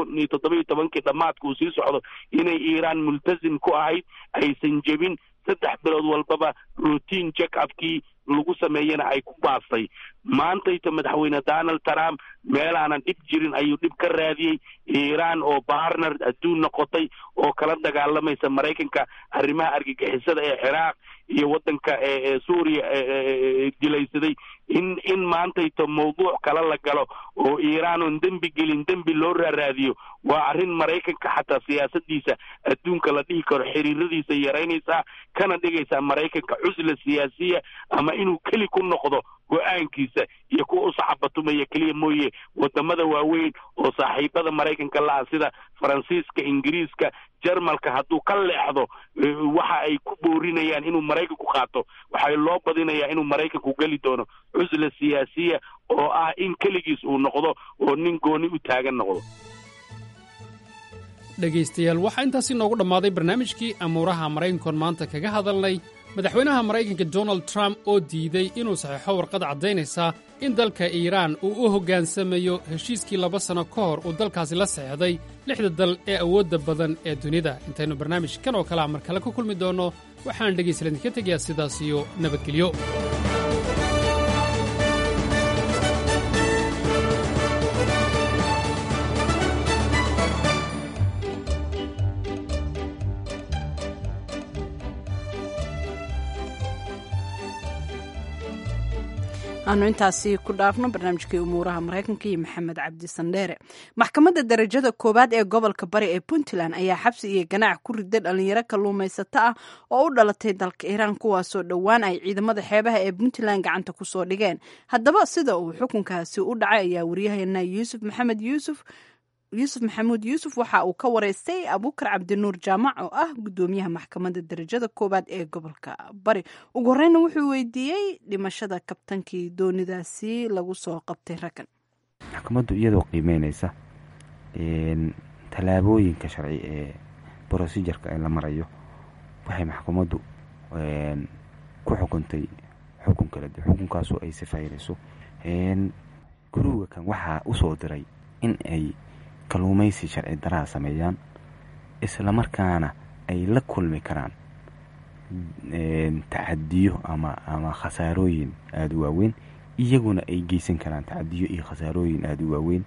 T: 2017 dhamaadka uu sii socdo inay iiraan multazim ku ahayd, aysan jebin. 3 bilood walbaba routine check-upkii lagu sameeyana ay ku baastay. maantayto madaxweyne donald trump meelaanan dhib jirin ayuu dhib ka raadiyey. iiraan oo partner adduun noqotay oo kala dagaalamaysa maraykanka arrimaha argagixisada ee ciraaq iyo waddanka suuriya dilaysaday, in maantayto mawduuc kala la galo oo iiraan oon dembi gelin dembi loo raaraadiyo waa arrin maraykanka xataa siyaasadiisa adduunka la dhihi karo xiriiradiisa yaraynaysaa, kana dhigaysaa maraykanka cusla siyaasiya ama inuu keli ku noqdo go-aankiisa iyo kuwa u saxabatumaya keliya mooye wadamada waaweyn oo saaxiibada maraykanka la-a sida faransiiska, ingiriiska, jarmalka hadduu ka leexdo waxa ay ku boorinayaan inuu maraykanku qaato. waxay loo badinayaa inuu maraykanku geli doono cusla siyaasiya oo ah in keligiis uu noqdo oo nin gooni u taagan noqdo.
H: dhegaystayaal waxaa intaasi noogu dhammaaday barnaamijkii amuuraha maraykankoon maanta kaga hadalnay madaxweynaha maraykanka donald trump oo diiday inuu saxeixo warqad caddaynaysa in dalka iiraan uu u hoggaansamayo heshiiskii 2 sanno ka hor uu dalkaasi la saxeixday 6da dal ee awoodda badan ee dunida. intaynu barnaamijkan oo kalea mar kale ku kulmi doonno waxaan dhegaystayaal idinka tegayaa sidaas iyo nabadgelyo.
A: aanu intaasi ku dhaafno barnaamijkii umuuraha maraykanka iyo maxamed cabdi sandheere. maxkamadda darajada koowaad ee gobolka bari ee puntland ayaa xabsi iyo ganaac ku riday dhalinyaro kalluumaysato ah oo u dhalatay dalka iiraan, kuwaasoo dhowaan ay ciidamada xeebaha ee puntland gacanta kusoo dhigeen. haddaba sida uu xukunkaasi u dhacay ayaa waryaheena yuusuf maxamuud yuusuf waxa uu ka wareystay abuukar cabdinuur jaamac oo ah gudoomiyaha maxkamadda darajada koowaad ee gobolka bari. ugu horeyna wuxuu weydiiyey dhimashada kabtankii doonidaasi lagu soo qabtay raggan.
U: maxkamaddu iyadoo qiimeynaysa tallaabooyinka sharci ee brosijarka ee la marayo, waxay maxkamaddu ku xukuntay xukun kala duwan. xukunkaasoo ay sifaynayso guruga kan waxaa usoo diray in ay kalluumaysi sharci daraa sameeyaan, islamarkaana ay la kulmi karaan tacadiyo ama khasaarooyin aada u waaweyn, iyaguna ay geysan karaan tacadiyo iyo khasaarooyin aada u waaweyn,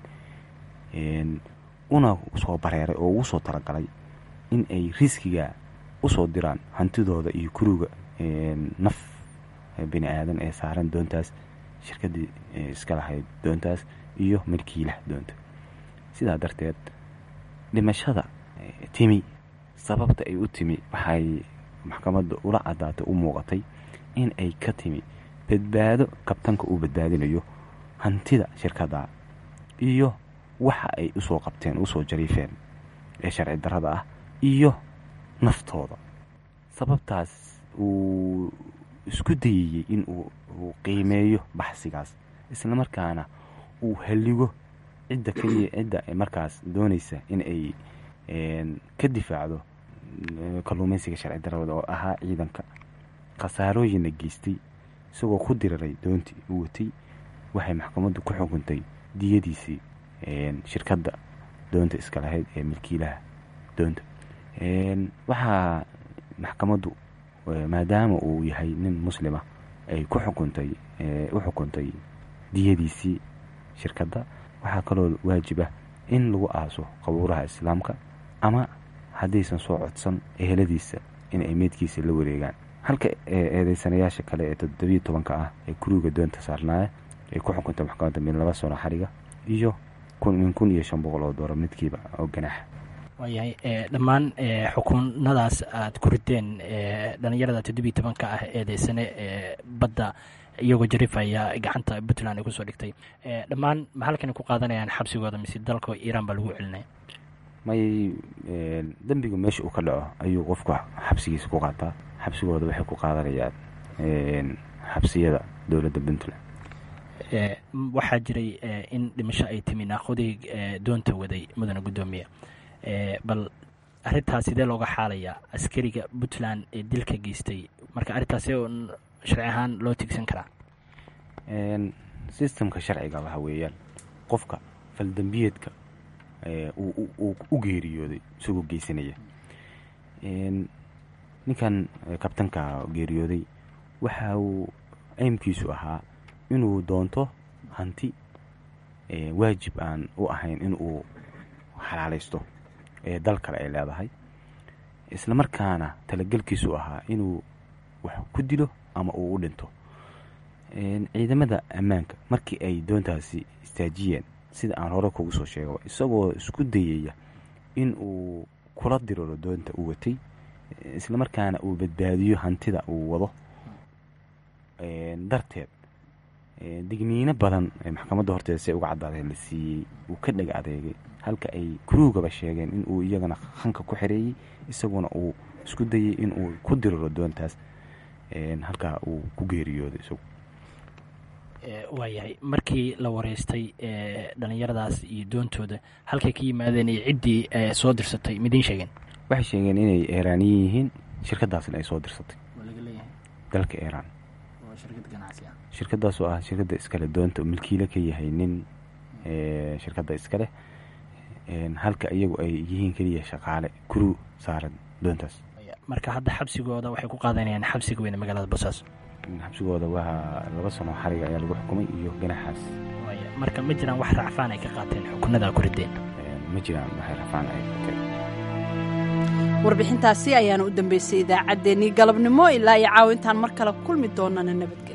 U: una soo bareeray oo ugu soo talagalay in ay riskiga usoo diraan hantidooda iyo guruga naf bini aadan ee saaran doontaas, shirkadii iska lahayd doontaas iyo milkiilah doonta. sidaa darteed dhimashada timi, sababta ay u timi waxay maxkamadda ula caddaatay, u muuqatay in ay ka timi badbaado kabtanka uu badbaadinayo hantida shirkadda iyo waxa ay usoo qabteen, usoo jariifeen ee sharci darrada ah iyo naftooda. sababtaas uu isku dayayey in uu qiimeeyo baxsigaas, islamarkaana uu halligo cidda keliya cidda markaas doonaysa in ay ka difaacdo kalluumaysiga sharci darrada oo ahaa ciidanka khasaarooyinna geystay isagoo ku diriray doontii u watay. waxay maxkamaddu ku xukuntay diyadiisii shirkadda doonta iska lahayd ee milkiilaha doonta. waxaa maxkamaddu maadaama uu yahay nin muslima ay ku xukuntay u xukuntay diyadiisii shirkadda. waxaa kaloo waajib ah in lagu aaso qabuuraha islaamka, ama haddaysan soo codsan eheladiisa in ay meydkiisa la wareegaan. halka eedeysanayaasha kale ee 17 ah ee guruga doonta saarnaaya ay ku xukuntay maxkamadda min 2 sano xariga iyo min $1,500 midkiiba oo ganaaxa.
V: waayahay dhammaan xukunadaas aad ku rideen dhalinyarada 17 ah eedeysane badda iyagoo jarifaya gacanta puntland ay kusoo dhigtay, dhammaan ma halkan ku qaadanayaan xabsigooda mise dalka iiraan baa lagu celinaya?
U: may dembiga meesha uu ka dhaco ayuu qofku xabsigiisa ku qaataa. xabsigooda waxay ku qaadanayaan xabsiyada dowladda puntland.
V: waxaa jiray in dhimasho ay timi naaqoday doonta waday mudane gudoomiye, bal arrintaas sidee looga xaalayaa askariga puntland ee dilka geystay? marka arrintaasi sharci ahaan loo tigsan karaa?
U: sistamka sharciga waxa weeyaan qofka faldambiyeedka uu u geeriyooday isagoo geysanaya. ninkan kabtanka geeriyooday waxa uu aymkiisu ahaa inuu doonto hanti waajib aan u ahayn inuu xalaalaysto ee dal kale ay leedahay, islamarkaana talagelkiisu ahaa inuu wax ku dilo ama uu u dhinto. ciidamada ammaanka markii ay doontaasi istaajiyeen, sida aan hore kugu soo sheego, isagoo isku dayaya in uu kula diriro doonta uu watay, islamarkaana uu badbaadiyo hantida uu wado darteed digniino badan maxkamadda horteeda si uga caddaadeen la siiyey, uu ka dhaga adeegay, halka ay kurugaba sheegeen in uu iyagana hanka ku xireeyey, isaguna uu isku dayay in uu ku diriro doontaas, halkaa uu ku geeriyooday isagu.
V: waayahay markii la wareystay dhallinyaradaas iyo doontooda halkay ka yimaadeen iyo ciddii soo dirsatay midiin sheegeen
U: waxay sheegeen inay eeraaniyin yihiin shirkadaasna ay soo dirsatay dalka iiraan shirkadaasoo ah shirkadda iskale doonta milkiile ka yahay nin shirkadda iskaleh halka iyagu ay yihiin keliya shaqaale kuruu saaran doontaas
V: marka hadda xabsigooda waxay ku qaadanayaan xabsiga weyne magaalada boosaaso
U: xabsigooda waa 2 sano xariga ayaa lagu xukumay iyo ganaxaas
V: marka ma jiraan wax racfaan ay ka qaateen xukunada ku rideen
U: ma jiraan wax racfaan ay qaateen
A: warbixintaasi ayaana u dambeysay idaacaddeenii galabnimo ilaa iyo caawintaan mar kale kulmi doonana nabadgelyo